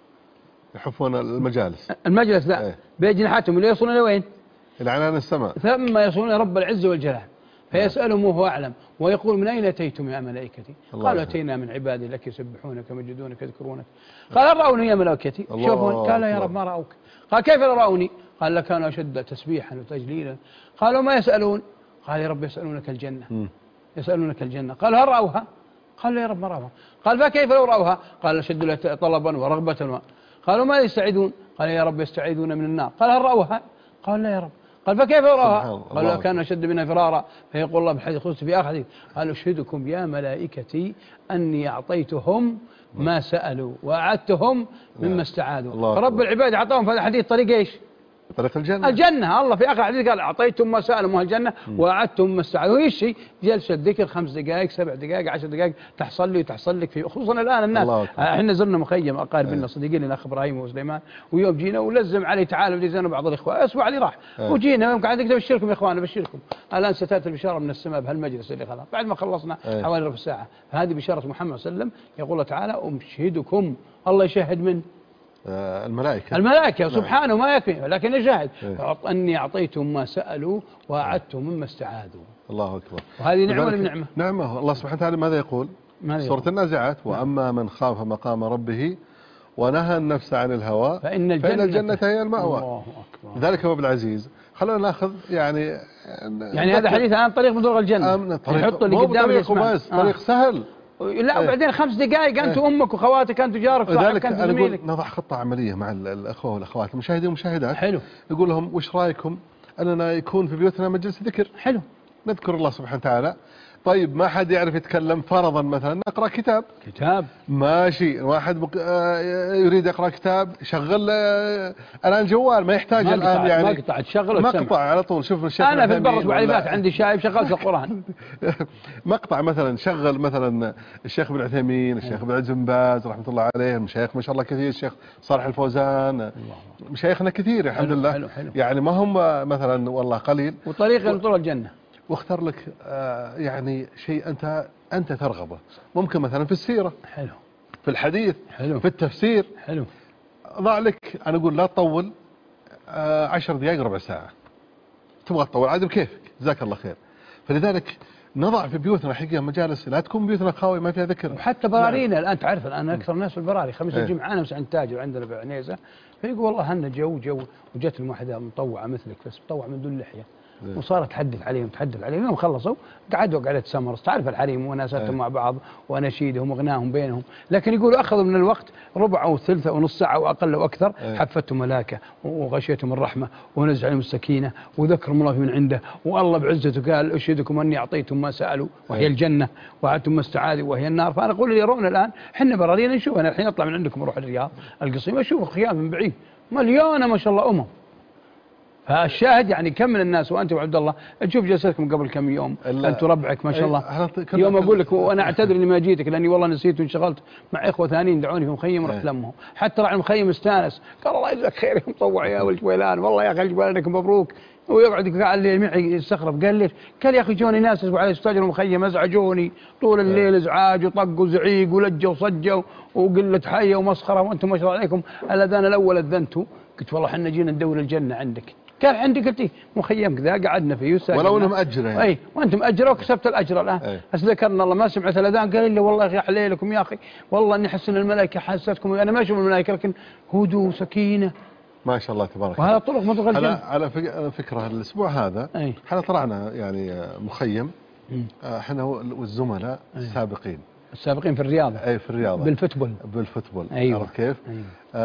يحفون المجالس. المجلس لا أي. بأجنحتهم اللي يوصلون لوين؟ إلى عنان السماء. ثم يصلون رب العزة والجلال فيسألهم وهو أعلم، ويقول من أين أتيتم يا ملائكتي؟ قالوا أتينا من عبادي لك يسبحونك ويمجدونك ويذكرونك. قال هل رأوني يا ملائكتي؟ شوفون. قال يا رب ما رأوك. قال كيف لا رأوني؟ قال لكانوا أشد تسبيحا وتجليلا. قالوا ما يسألون؟ قال يا رب يسألونك الجنة. م. يسألونك الجنة. قال هل رأوها؟ قال يا رب ما رأوها. قال فكيف لو رأوها؟ قال أشد طلبا ورغبة و... قالوا ما يستعيدون؟ قال يا رب يستعيدون من النار. قال هل رأوها؟ قال لا يا رب. قال فكيف يراها؟ قال كان أشد منها فرارا. فيقول الله بحديث قدسي في آخر حديث قال أشهدكم يا ملائكتي أني أعطيتهم ما سألوا وأعدتهم مما استعادوا. فرب العباد أعطاهم في هذا الحديث طريق إيش؟ طريق الجنة. الجنة. الله في آخر حديث قال أعطيتم ما سألوا مه الجنة وأعدتم ما استعادوا. وهي الشيء جلسة ذكر خمس دقائق سبع دقائق عشر دقائق تحصل لي وتحصل لك، في خصوصا الآن الناس. احنا زرنا مخيم أقارب لنا صديقين لنا أخ إبراهيم وسليمان، ويوم جينا ولزم علي تعالوا بديزنا بعض الإخوة أسبوع اللي راح أه. وجينا يوم قاعد أبشركم يا إخوان أبشركم الآن ستأتي البشارة من السماء بهالمجلس اللي خلاص بعد ما خلصنا أه. حوالي ربع ساعة. فهذه بشارة محمد صلى الله عليه وسلم. يقول الله تعالى أمشهدكم، الله يشهد من آه الملائكة الملائكة سبحانه ما يكفي، لكن يشاهد إيه؟ أني أعطيتهم ما سألوا وأعدتهم مما استعاذوا. الله أكبر. وهذه نعمة ولا نعمة؟ نعمة. الله سبحانه وتعالى ماذا يقول؟ ماذا سورة يقول؟ النازعات: وأما من خاف مقام ربه ونهى النفس عن الهوى فإن الجنة, فإن الجنة هي المأوى. الله أكبر. لذلك أبو عبد العزيز خلونا ناخذ يعني يعني هذا حديث عن طريق من طرق الجنة، يحطوا اللي قدامك يسمع بس طريق آه. سهل. لا وبعدين خمس دقائق أنت وأمك وخواتك أنت وجارك وصاحبك أنت زميلك. نضع خطة عملية مع الأخوة والأخوات المشاهدين والمشاهدات. حلو. نقول لهم وش رأيكم أننا يكون في بيوتنا مجلس ذكر؟ حلو. نذكر الله سبحانه وتعالى. طيب ما حد يعرف يتكلم، فرضا مثلا نقرأ كتاب. كتاب ماشي. واحد بق... يريد يقرأ كتاب، شغل الآن جوال، ما يحتاج ما الآن يعني مقطع تشغل مقطع على طول. شوف الشيخ أنا في البرس وعليبات عندي شايب شغلت القرآن. مقطع مثلا شغل مثلا الشيخ ابن عثيمين، الشيخ ابن عز بن باز رحمة الله عليه، المشايخ ما شاء الله كثير، الشيخ صالح الفوزان، مشايخنا كثير الحمد لله. حلو حلو. يعني ما هم مثلا والله قليل. وطريق من طرق الجنة. واختار لك آه يعني شيء أنت أنت ترغبه. ممكن مثلا في السيرة، حلو، في الحديث، حلو، في التفسير، حلو. ضع لك، أنا أقول لا تطول، آه عشر دقائق ربع ساعة. تبغى تطول عاد بكيفك، جزاك الله خير. فلذلك نضع في بيوتنا حقيقة مجالس، لا تكون بيوتنا خاوية ما فيها ذكر. وحتى برارينا الآن تعرف الآن أكثر الناس في البراري خميس ايه؟ الجمعة أنا عند تاجر عندنا بعنيزة، فيقول والله هن جو جو وجت الموحدة مطوعة مثلك بس مطوعة من دون لحية. ايه؟ وصارت تحدث عليهم تحدث عليهم، يوم خلصوا قعدوا قعدة سمرس، تعرف الحريم وناساتهم ايه؟ مع بعض واناشيدهم وغناهم بينهم، لكن يقولوا أخذوا من الوقت ربع أو ثلث أو نص ساعة وأقل وأكثر. ايه؟ حفتهم ملاكة وغشيتهم الرحمة ونزل عليهم السكينة وذكرهم الله من عنده، والله بعزته قال أشهدكم أني أعطيتم ما سألوا وهي ايه؟ الجنة، وأعطتم ما استعاذوا وهي النار. فأنا أقول اللي يرون الآن حنا برارينا نشوف، أنا الحين أطلع من عندكم أروح الرياض القصيم أشوف الخيام من بعيد مليانة ما شاء الله أمم. فالشاهد يعني كم من الناس، وانت وعبد الله تشوف جلستكم قبل كم يوم انت وربعك ما شاء الله. يوم اقول لك وانا اعتذر اني ما جيتك لاني والله نسيت وانشغلت مع اخوه ثانيين دعوني في مخيم ورحت لمهم، حتى راعي المخيم استانس قال الله يجزاك خير يا مطوع يا ولد جويلان، والله يا اخي الجويلانك مبروك. ويقعد يقال لي معي يستغرب قال لي قال يا اخي جوني ناس على استاجروا مخيم ازعجوني طول الليل ازعاج وطق وزعيق ولجه وصجه وقله حيه ومسخره، وانتم ما شاء الله عليكم الاذان الاول اذنتوا. قلت والله احنا جينا ندور الجنه عندك. قال عندي، قلت إيه؟ مخيم كذا قعدنا فيه ولو انه مأجر يعني. اي وانتم مأجره وكسبت الاجر الان. بس ذكرنا الله ما سمعت الاذان قال لي والله يا حليلكم يا اخي والله اني احس ان الملائكه حستكم، انا ما اشوف الملائكه لكن هدوء وسكينه ما شاء الله تبارك الله. وهذا طرق من طرق الجنه. على فكره الاسبوع هذا احنا طلعنا يعني مخيم احنا والزملاء السابقين السابقين في الرياضة. اي في الرياضة بالفوتبول بالفوتبول. أيوة. عرفت كيف؟ أيوة.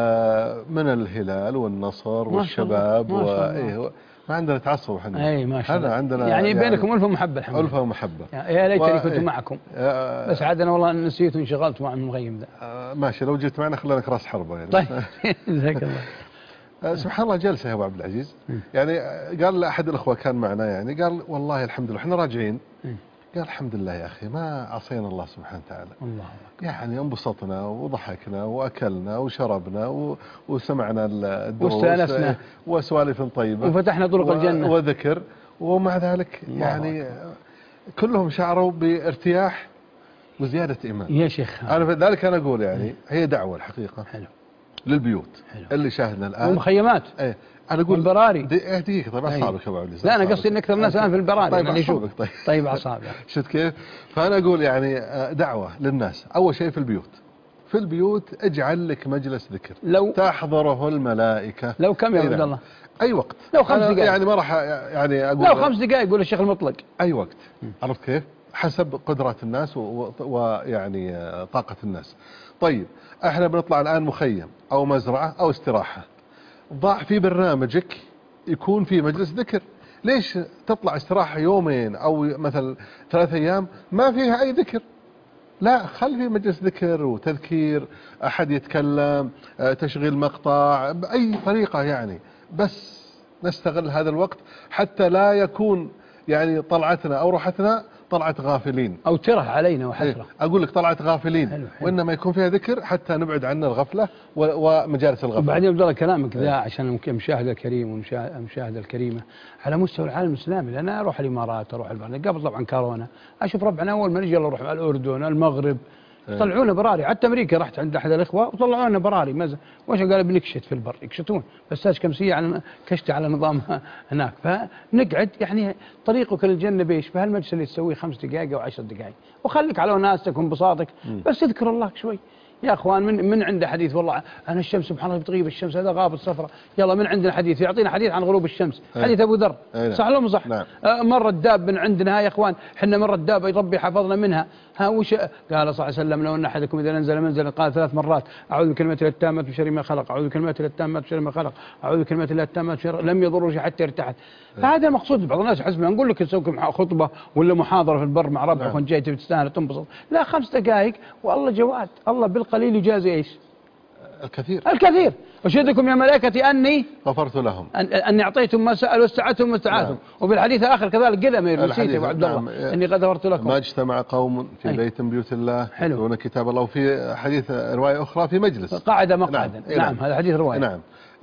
آه من الهلال والنصر والشباب و... ايه ما عندنا تعصب احنا. اي ما شاء الله. عندنا يعني, يعني بينكم ألفة ومحبة الحمد لله. ألفة ومحبة. يا ليتني كنت إيه؟ معكم. آه بس عاد انا والله نسيت وانشغلت مع المغيم ذا. آه ماشي لو جيت معنا خلينا راس حربة يعني. طيب جزاك الله. آه سبحان الله جلسة يا ابو عبد العزيز. يعني قال احد الاخوة كان معنا يعني قال والله الحمد لله احنا راجعين. قال الحمد لله يا أخي ما عصينا الله سبحانه وتعالى. الله يعني انبسطنا وضحكنا وأكلنا وشربنا و... وسمعنا الدروس واستانسنا وسوالف طيبة وفتحنا طرق و... الجنة وذكر، ومع ذلك يعني أكبر. كلهم شعروا بارتياح وزيادة إيمان يا شيخ. أنا ذلك أنا أقول يعني هي دعوة الحقيقة حلو للبيوت. حلو. اللي شاهدنا الآن ومخيمات. ايه انا اقول البراري دقيقه طيب اعصابك يا ابو عبد العزيز. لا انا قصدي ان اكثر الناس الان في البراري. طيب يعني اعصابك طيب طيب اعصابي. شفت كيف؟ فانا اقول يعني دعوه للناس. اول شيء في البيوت في البيوت اجعل لك مجلس ذكر لو تحضره الملائكه. لو كم يا عبد الله؟ اي وقت. لو خمس دقائق يعني ما راح يعني اقول لو خمس دقائق يقول الشيخ المطلق. اي وقت. عرفت كيف؟ حسب قدرات الناس ويعني طاقه الناس. طيب احنا بنطلع الان مخيم او مزرعه او استراحه، ضع في برنامجك يكون في مجلس ذكر. ليش تطلع استراحة يومين أو مثلا ثلاثة أيام ما فيها أي ذكر؟ لا، خل في مجلس ذكر وتذكير، أحد يتكلم، تشغيل مقطع بأي طريقة يعني، بس نستغل هذا الوقت حتى لا يكون يعني طلعتنا أو روحتنا طلعت غافلين أو تره علينا وحسرة. إيه؟ أقول لك طلعت غافلين. حلو حلو. وإنما يكون فيها ذكر حتى نبعد عنا الغفلة ومجالس الغفلة. وبعدين عبد الله كلامك ذا عشان المشاهدة الكريم والمشاهدة الكريمة على مستوى العالم الإسلامي، لأن أروح الإمارات أروح البحرين قبل طبعا كورونا أشوف ربعنا أول ما نجي الله نروح على الأردن المغرب طلعونا براري. حتى امريكا رحت عند احد الاخوه وطلعونا براري ماذا وش قال بنكشت في البر يكشتون بس كمسيه على كشت على نظام هناك. فنقعد يعني طريقك للجنه بيش بهالمجلس اللي تسويه خمس دقائق او عشر دقائق وخليك على وناستك وانبساطك بس اذكر الله شوي يا اخوان. من من عنده حديث والله انا الشمس سبحان الله بتغيب الشمس هذا غابت صفراء يلا من عندنا حديث يعطينا حديث عن غروب الشمس أيه. حديث ابو ذر أيه. صح ولا مو صح؟ نعم. آه مره الداب من عندنا يا اخوان احنا مره الدابه ربي حفظنا منها ها وش قال صلى الله عليه وسلم لو ان احدكم اذا نزل منزلا قال ثلاث مرات اعوذ بكلمات الله التامات من شر ما خلق اعوذ بكلمات الله التامات من شر ما خلق اعوذ بكلمات الله التامات من شر لم يضره شيء حتى يرتحل. فهذا المقصود. بعض الناس حسب ما نقول لك تسوي خطبه ولا محاضره في البر مع ربعك وانت جاي تبي تستاهل تنبسط لا خمس دقائق والله جواد الله بالقليل يجازي ايش؟ الكثير الكثير. أشهدكم يا ملائكتي أني غفرت لهم أن أني أعطيتم ما سألوا واستعدتم ما استعاذوا. نعم. وفي الحديث الآخر كذلك كذا ما نسيت أبو عبد الله نعم. أني قد غفرت لكم. ما اجتمع قوم في أي. بيت من بيوت الله يتلون كتاب الله. وفي حديث رواية أخرى في مجلس قاعدة مقعدا نعم. نعم. نعم هذا حديث رواية نعم.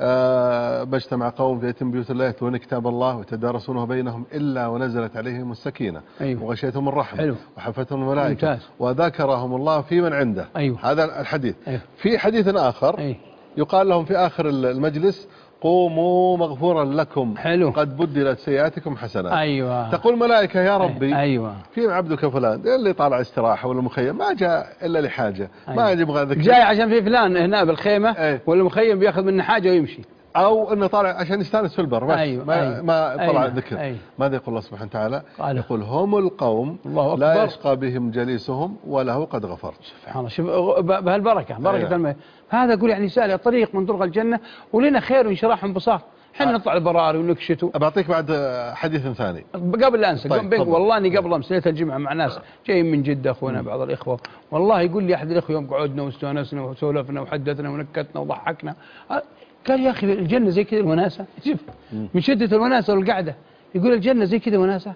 آه ما اجتمع قوم في بيت من بيوت الله يتلون كتاب الله ويتدارسونه بينهم إلا ونزلت عليهم السكينة أيوه. وغشيتهم الرحمة حلو. وحفتهم الملائكة ممتاز. وذكرهم الله في من عنده أيوه. هذا الحديث أيوه. في حديث آخر أيوه. يقال لهم في آخر المجلس قوموا مغفورا لكم حلو. قد بدلت سيئاتكم حسنات أيوة. تقول ملائكة يا ربي أيوة. في عبدك فلان اللي طالع استراحة ولا مخيم ما جاء إلا لحاجة أيوة. ما يبغى ذكر جاي عشان في فلان هنا بالخيمة أيوة. ولا مخيم بياخذ منه حاجة ويمشي أو أنه طالع عشان يستانس في البر بس أيوة. ما, أيوة. ما طلع أيوة. ذكر أيوة. ماذا يقول الله سبحانه وتعالى قال. يقول هم القوم لا يشقى بهم جليسهم وله قد غفرت. سبحان الله شوف بهالبركة بركة أيوة. الماء هذا أقول يعني سالي طريق من طرق الجنة ولنا خير وانشراح وانبساط. احنا نطلع البراري ونكشتوا. بعطيك بعد حديث ثاني قبل لا انسى. طيب والله اني قبل امس ليله الجمعه مع ناس جايين من جده اخونا بعض الاخوه والله يقول لي احد الاخوه يوم قعدنا واستانسنا وسولفنا وحدثنا ونكتنا وضحكنا قال يا اخي الجنه زي كذا الوناسه. شوف من شده الوناسه والقعده يقول الجنه زي كذا وناسه.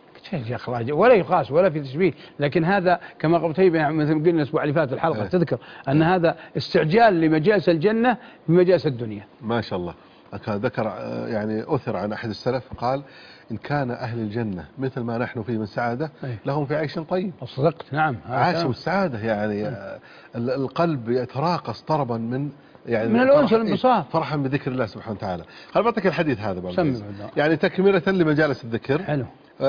يا اخي ولا يقاس ولا في تشبيه لكن هذا كما قلت مثل ما قلنا الاسبوع اللي فات الحلقه تذكر ان هذا استعجال لمجالس الجنه بمجالس الدنيا. ما شاء الله. ذكر يعني أثر عن أحد السلف قال إن كان أهل الجنة مثل ما نحن فيه من سعادة لهم في عيش طيب. صدقت نعم. عاشوا السعادة يعني القلب يتراقص طربا من يعني من الأنس والانبساط فرحا بذكر الله سبحانه وتعالى. خل بعطيك الحديث هذا يعني تكملة لمجالس الذكر. حلو.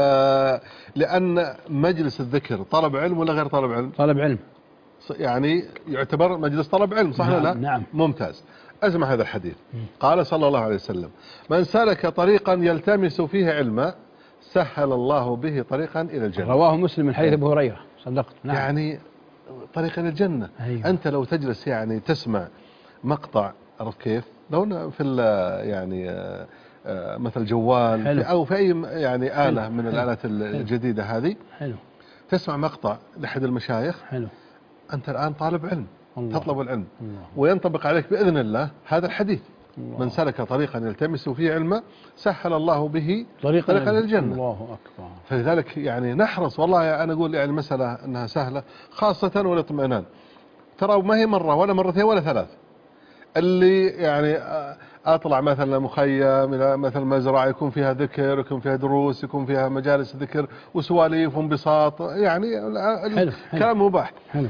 آه لأن مجلس الذكر طلب علم ولا غير طلب علم؟ طلب علم يعني يعتبر مجلس طلب علم صح ولا نعم لا؟ نعم. ممتاز. أسمع هذا الحديث. قال صلى الله عليه وسلم من سلك طريقا يلتمس فيه علما سهل الله به طريقا إلى الجنة. رواه مسلم من حديث أبو هريرة. صدقت نعم. يعني طريق إلى الجنة. أيوة. أنت لو تجلس يعني تسمع مقطع عرفت كيف لو في يعني مثل جوال حلو. أو في أي يعني آلة حلو. من الآلات حلو. الجديدة هذه حلو. تسمع مقطع لأحد المشايخ حلو. أنت الآن طالب علم الله. تطلب العلم الله. وينطبق عليك بإذن الله هذا الحديث الله. من سلك طريقا يلتمس فيه علما سهل الله به طريقا إلى الجنة. الله أكبر. فلذلك يعني نحرص والله أنا أقول يعني مسألة أنها سهلة خاصة والاطمئنان ترى ما هي مرة ولا مرتين ولا ثلاث اللي يعني أطلع مثلا مخيم إلى مثل مزرعة يكون فيها ذكر يكون فيها دروس يكون فيها مجالس ذكر وسواليف وانبساط يعني حلو. كلام مباح حلو.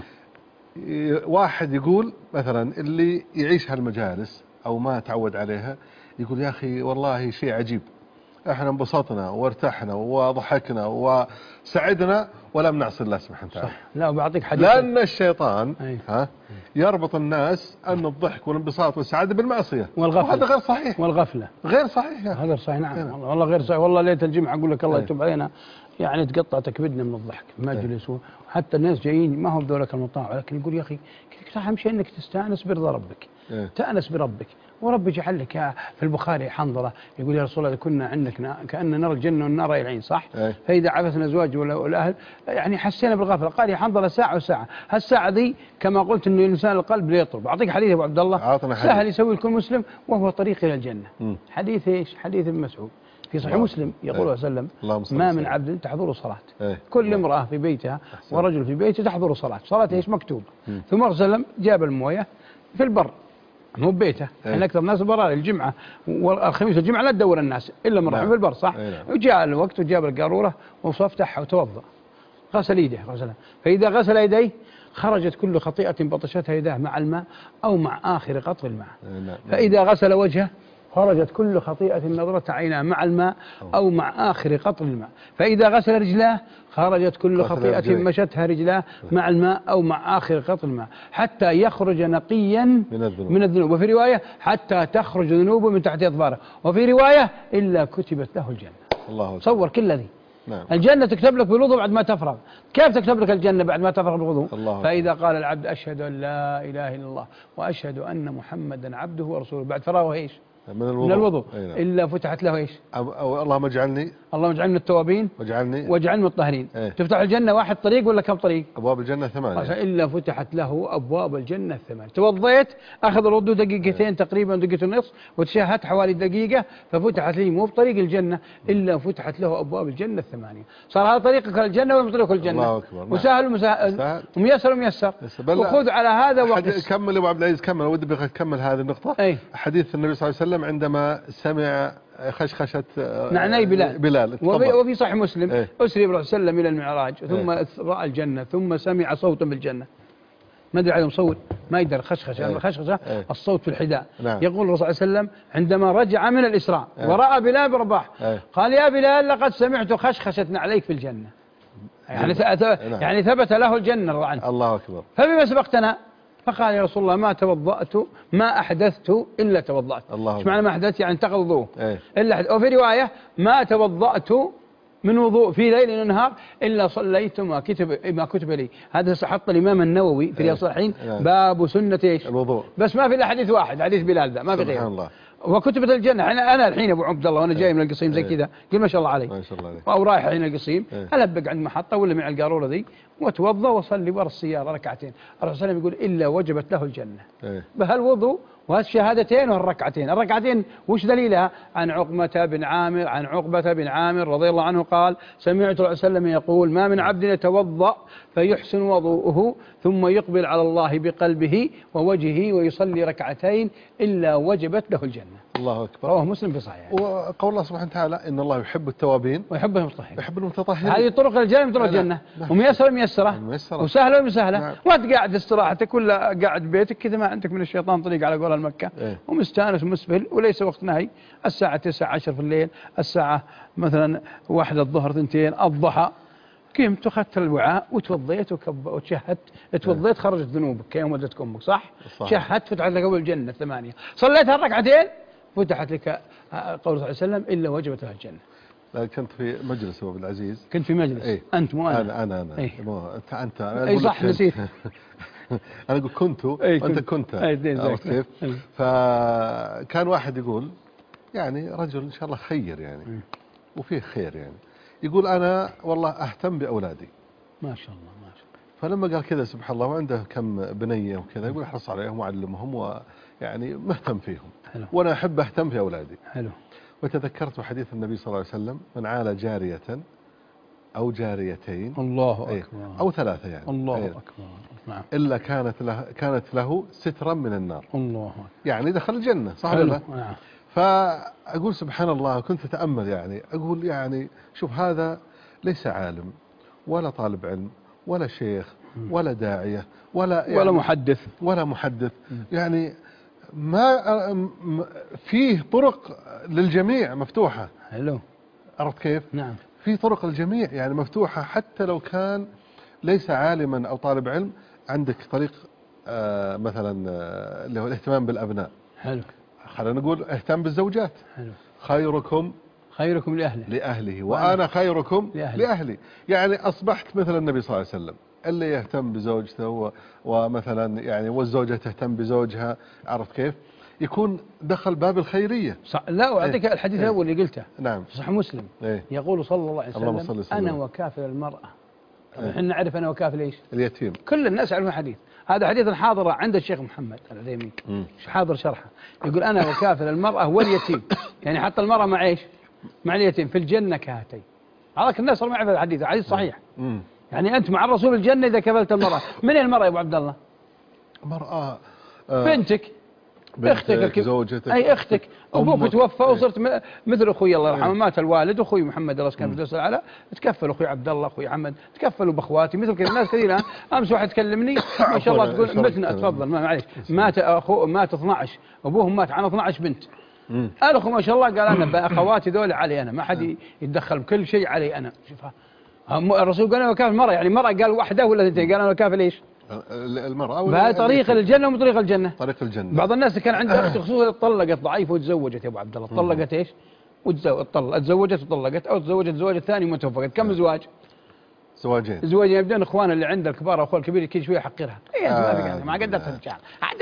واحد يقول مثلا اللي يعيش هالمجالس أو ما تعود عليها يقول يا أخي والله شيء عجيب احنا انبسطنا وارتحنا وضحكنا وسعدنا ولم نعصي الله سبحانه وتعالى. لا بعطيك حديث لأن الشيطان أيه. ها يربط الناس أن الضحك والانبساط والسعادة بالمعصية والغفلة. وهذا غير صحيح. والغفلة غير صحيح. هذا غير صحيح نعم أيه. والله غير صحيح. والله ليلة الجمعة أقول لك الله أيه. يتوب علينا يعني تقطع تكبدنا من الضحك مجلس. وحتى الناس جايين ما هم ذولك المطاع ولكن يقول يا أخي أهم شيء أنك تستأنس برضا ربك أيه. تأنس بربك ورب يجعل لك في البخاري حنظلة يقول يا رسول الله كنا عندك كأن نرى الجنة والنار إلى العين صح أيه. فإذا عبثنا الأزواج والأهل يعني حسينا بالغفلة قال يا حنظلة ساعة وساعة هالساعة ذي كما قلت إنه الإنسان القلب ليطرب. أعطيك حديث أبو عبد الله سهل يسوي لكل مسلم وهو طريق إلى الجنة. م. حديث إيش حديث ابن مسعود في صحيح مسلم يقول صلى الله عليه وسلم ما من عبد تحضر صلاة أيه. كل امرأة في بيتها أحسن. ورجل في بيته تحضر صلاة صلاة إيش مكتوب م. ثم صلى الله عليه وسلم جاب الموية في البر مو ببيته احنا اكثر الناس برا الجمعه والخميس والجمعه لا تدور الناس الا من رحم في البر صح. وجاء الوقت وجاب القاروره وفتحها وتوضا غسل يده غسلها، فإذا غسل يديه خرجت كل خطيئة بطشتها يداه مع الماء أو مع آخر قطر الماء. فإذا غسل وجهه خرجت كل خطيئة نظرت عيناه مع الماء أو مع آخر قطر الماء. فإذا غسل رجلاه خرجت كل خطيئة مشتها رجلاه مع الماء أو مع آخر قطر الماء حتى يخرج نقيا من الذنوب. من الذنوب. وفي رواية حتى تخرج ذنوبه من تحت أظفاره. وفي رواية إلا كتبت له الجنة. الله تصور كل ذي. نعم. الجنة تكتب لك بالوضوء بعد ما تفرغ. كيف تكتب لك الجنة بعد ما تفرغ بالوضوء؟ فإذا قال العبد أشهد أن لا إله إلا الله وأشهد أن محمدا عبده ورسوله بعد فراغه إيش؟ من الوضوء, من الوضوء. إلا فتحت له إيش؟ أو اللهم اجعلني اللهم اجعلني من التوابين واجعلني واجعلني من الطاهرين. ايه؟ تفتح الجنة واحد طريق ولا كم طريق؟ أبواب الجنة ثمانية. إلا فتحت له أبواب الجنة الثمانية. توضيت أخذ الوضوء دقيقتين ايه؟ تقريبا دقيقة ونصف وتشهدت حوالي دقيقة ففتحت لي مو بطريق الجنة إلا فتحت له أبواب الجنة الثمانية. صار هذا طريقك الجنة ولا طريق الجنة؟ الله أكبر. وسهل ومسهل وميسر وميسر. وخذ على هذا وقس. كمل يا أبو عبد العزيز كمل ودي بكمل هذه النقطة. ايه؟ حديث النبي صلى الله عليه وسلم عندما سمع خشخشة نعناي بلال, بلال. وفي, وفي صحيح مسلم ايه؟ أسري بالرسول صلى الله عليه وسلم إلى المعراج ثم ايه؟ رأى الجنة ثم سمع صوتا بالجنة ما أدري عليهم صوت ما يقدر خشخشة ايه؟ الخشخشة ايه؟ الصوت في الحداء. نعم. يقول الرسول صلى الله عليه وسلم عندما رجع من الإسراء ايه؟ ورأى بلال برباح ايه؟ قال يا بلال لقد سمعت خشخشة عليك في الجنة يعني, نعم. يعني ثبت له الجنة رضي عنه. الله أكبر. فبما سبقتنا فقال يا رسول الله ما توضأت ما أحدثت إلا توضأت. ايش معنى ما أحدثت؟ يعني انتقض وضوء ايه؟ إلا. وفي رواية ما توضأت من وضوء في ليل ونهار إلا صليت ما كتب ما كتب لي. هذا حط الإمام النووي في رياض الصالحين باب سنة ايش؟ الوضوء. بس ما في إلا حديث واحد حديث بلال ذا ما في غيره. سبحان الله. وكتبت الجنة. أنا أنا الحين أبو عبد الله وأنا جاي من القصيم زي كذا قل ما شاء الله علي ما شاء الله عليك أو رايح الحين القصيم ألبق عند محطة ولا مع القارورة ذي وأتوضأ وأصلي ورا السيارة ركعتين. الرسول صلى الله عليه وسلم يقول إلا وجبت له الجنة بهالوضوء وهالشهادتين وهالركعتين. الركعتين وش دليلها؟ عن عقبة بن عامر عن عقبة بن عامر رضي الله عنه قال سمعت الرسول صلى الله عليه وسلم يقول ما من عبد يتوضأ فيحسن وضوءه ثم يقبل على الله بقلبه ووجهه ويصلي ركعتين إلا وجبت له الجنة. الله أكبر. رواه مسلم في صحيح. وقول الله سبحانه وتعالى إن الله يحب التوابين ويحب المتطهرين. يحب المتطهرين. هذه طرق الجنة من طرق الجنة. وميسرة ميسرة وسهلة ومسهلة. نعم. وأنت قاعد استراحتك ولا قاعد بيتك كذا ما عندك من الشيطان طريق على قول المكة ايه؟ ومستانس ومسبل وليس وقت نهي الساعة تسعة عشر في الليل الساعة مثلا واحدة الظهر ثنتين الضحى قمت أخذت الوعاء وتوضيت وتشهدت توضيت خرجت ذنوبك كيوم ولدتك أمك صح؟ صح. شهدت فتحت لك أول الجنة ثمانية صليت هالركعتين فتحت لك قول صلى الله عليه وسلم إلا وجبت لها الجنة. لا كنت في مجلس أبو العزيز. كنت في مجلس ايه؟ أنت مو أنا. أنا أنا, أنا. ايه؟ مو أنت أنت أنا أي صح نسيت. أنا أقول كنت ايه وأنت كنت عرفت كيف؟ فكان واحد يقول يعني رجل إن شاء الله خير يعني م. وفيه خير يعني يقول أنا والله أهتم بأولادي ما شاء الله ما شاء الله. فلما قال كذا سبحان الله وعنده كم بنية وكذا يقول أحرص عليهم وأعلمهم ويعني مهتم فيهم حلو. وأنا أحب أهتم في أولادي حلو. وتذكرت حديث النبي صلى الله عليه وسلم من عال جارية أو جاريتين الله أكبر أو ثلاثة يعني الله أكبر نعم إلا كانت له كانت له سترا من النار الله أكبر يعني دخل الجنة صح ولا لا؟ نعم. فأقول سبحان الله كنت أتأمل يعني أقول يعني شوف هذا ليس عالم ولا طالب علم ولا شيخ ولا داعية ولا يعني ولا محدث ولا محدث يعني ما فيه طرق للجميع مفتوحة حلو عرفت كيف؟ نعم في طرق للجميع يعني مفتوحة حتى لو كان ليس عالما أو طالب علم عندك طريق آه مثلا آه اللي هو الاهتمام بالأبناء حلو خلينا نقول اهتم بالزوجات حلو خيركم خيركم لأهله لأهله وأنا خيركم لأهلي. لأهلي يعني أصبحت مثل النبي صلى الله عليه وسلم اللي يهتم بزوجته ومثلا يعني والزوجة تهتم بزوجها عرفت كيف يكون دخل باب الخيرية صح. لا وأعطيك ايه؟ الحديث الأول ايه؟ اللي قلته نعم صح مسلم ايه؟ يقول صلى الله عليه وسلم صلى أنا وكافل المرأة احنا ايه؟ نعرف أنا وكافل إيش اليتيم كل الناس يعرفون الحديث هذا حديث حاضر عند الشيخ محمد العثيمين حاضر شرحه يقول أنا وكافل المرأة واليتيم يعني حتى المرأة مع إيش مع اليتيم في الجنة كهاتين عرفت الناس صار معي في الحديث الحديث صحيح مم. يعني أنت مع الرسول الجنة إذا كفلت المرأة من المرأة يا أبو عبد الله؟ مرأة آه بنتك اختك زوجتك اي اختك، ابوك توفى وصرت مثل اخوي الله يرحمه، مات الوالد اخوي محمد الله يسكنه في الدرس الاعلى، تكفل اخوي عبد الله اخوي حمد، تكفلوا باخواتي مثل كذا ناس كثير. امس واحد كلمني ما شاء الله تقول متنا، تفضل ما معليش، مات اخو مات اثنعش، ابوهم مات عن اثنعش بنت. الاخو ما شاء الله قال انا اخواتي دول علي انا، ما حد يتدخل بكل شيء علي انا. شوفها الرسول قال انا وكافل المرأة، يعني المرأة قال واحدة ولا اثنتين؟ قال انا وكافل ايش؟ المرأة بهذه طريق الجنة ومو طريق الجنة. طريق الجنة. بعض الناس كان عنده اخت خصوصا طلقت ضعيفة وتزوجت يا ابو عبد الله، طلقت ايش؟ وتزوجت، تزوجت وطلقت، او تزوجت زواج الثاني وما توفقت. كم زواج؟ زواجين. زواجين يبدون اخوان اللي عنده الكبار اخوه الكبير كل شويه يحقرها. اي انت ما بقى ما قدرت الرجال.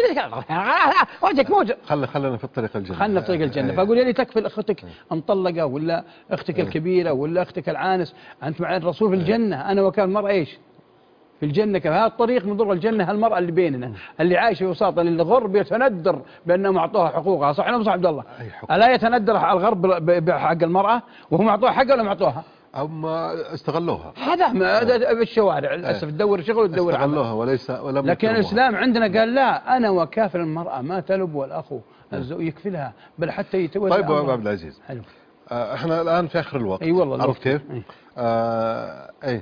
وجهك موجه. خلي خلينا في طريق الجنة. خلينا في طريق الجنة، فاقول يعني تكفل اختك مطلقة ولا اختك الكبيرة ولا اختك العانس، انت مع الرسول في الجنة، انا وكان المرأة ايش؟ في الجنة. كيف هذا الطريق من ضر الجنة هالمرأة اللي بيننا اللي عايشة وساطة، للغرب يتندر بأنهم أعطوها حقوقها، صح ولا مو صح عبد الله؟ ألا يتندر الغرب بحق المرأة وهم أعطوها حقها ولا ما أعطوها؟ هم استغلوها. هذا بالشوارع للأسف تدور شغل وتدور عمل. استغلوها وليس ولم. لكن الإسلام عندنا قال لا، أنا وكافل المرأة ما تلب والأخو يكفلها بل حتى يتولى. طيب يا عبد العزيز، حلو. آه احنا الآن في آخر الوقت. اي والله. عرفت كيف؟ اي آه اي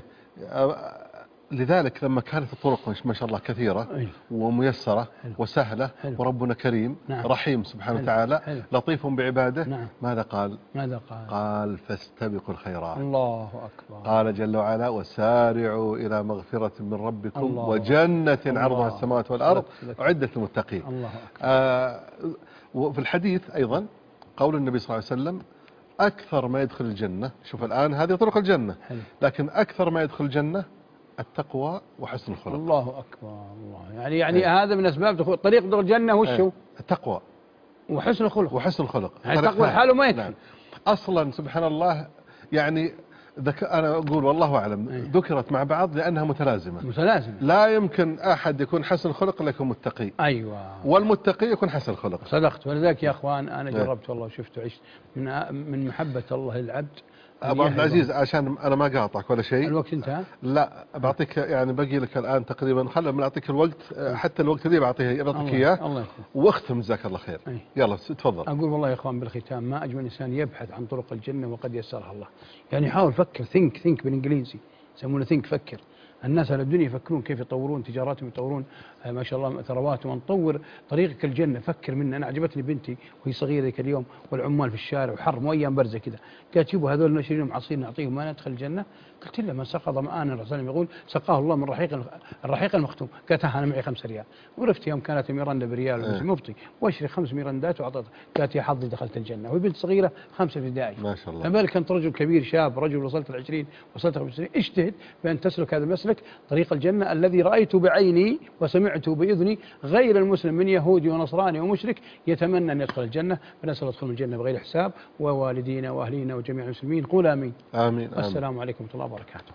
آه لذلك لما كانت الطرق ما شاء الله كثيرة أيه. وميسرة حلو. وسهلة حلو. وربنا كريم نعم. رحيم سبحانه وتعالى حلو. لطيف بعباده نعم. ماذا قال؟ ماذا قال؟ قال فاستبقوا الخيرات. الله أكبر. قال جل وعلا وسارعوا إلى مغفرة من ربكم الله وجنة الله عرضها السماوات والأرض أعدت للمتقين. الله أكبر. آه وفي الحديث أيضا قول النبي صلى الله عليه وسلم أكثر ما يدخل الجنة، شوف الآن هذه طرق الجنة حلو. لكن أكثر ما يدخل الجنة التقوى وحسن الخلق. الله أكبر. الله يعني يعني أيه. هذا من أسباب دخول طريق دخول الجنة وشو؟ أيه. التقوى وحسن الخلق. وحسن الخلق. يعني التقوى حاله ما يكفي. نعم. أصلا سبحان الله يعني ذك... أنا أقول والله أعلم أيه. ذكرت مع بعض لأنها متلازمة. متلازمة. لا يمكن أحد يكون حسن الخلق إلا يكون متقي. أيوة. والمتقي يكون حسن الخلق. صدقت. ولذلك يا أخوان أنا جربت والله وشفت وعشت من من محبة الله للعبد. أبو عبد العزيز عشان أنا ما قاطعك ولا شيء. الوقت انتهى؟ لا بعطيك يعني باقي لك الآن تقريبا، خلنا بنعطيك الوقت حتى الوقت اللي بعطيه بعطيك إياه. الله يكفي. واختم جزاك الله خير. أي. يلا تفضل. أقول والله يا إخوان بالختام ما أجمل إنسان يبحث عن طرق الجنة وقد يسرها الله. يعني حاول فكر ثينك ثينك بالإنجليزي يسمونه ثينك فكر. الناس على الدنيا يفكرون كيف يطورون تجاراتهم، يطورون ما شاء الله ثرواتهم، ونطور طريقك الجنة. فكر منه. أنا عجبتني بنتي وهي صغيرة ذيك اليوم والعمال في الشارع وحر وأيام برزة كذا، قالت يبوا هذول نشرين عصير نعطيهم ما ندخل الجنة. قلت لها من سقى ظمآن الرسول صلى الله عليه وسلم يقول سقاه الله من رحيق الرحيق المختوم. قالت أنا معي خمسة ريال. ورفت يوم كانت ميراندا بريال مفتي واشري خمس ميراندات وعطتها. قالت يا حظي دخلت الجنة وهي بنت صغيرة خمسة ابتدائي. ما شاء الله. فبالك أنت رجل كبير شاب رجل وصلت العشرين وصلت الخمسين، اجتهد بأن تسلك هذا المسلك طريق الجنة الذي رأيت بعيني وسمعت بإذني غير المسلم من يهودي ونصراني ومشرك يتمنى أن يدخل الجنة. فنسأل يدخل الجنة بغير حساب، ووالدينا وأهلينا وجميع المسلمين. قول آمين. آمين. والسلام عليكم ورحمة الله وبركاته.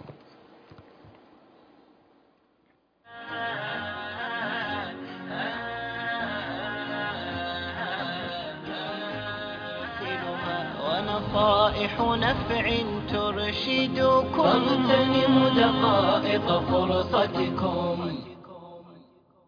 ونصائح نفع ترشدكم، فاغتنموا دقائق فرصتكم.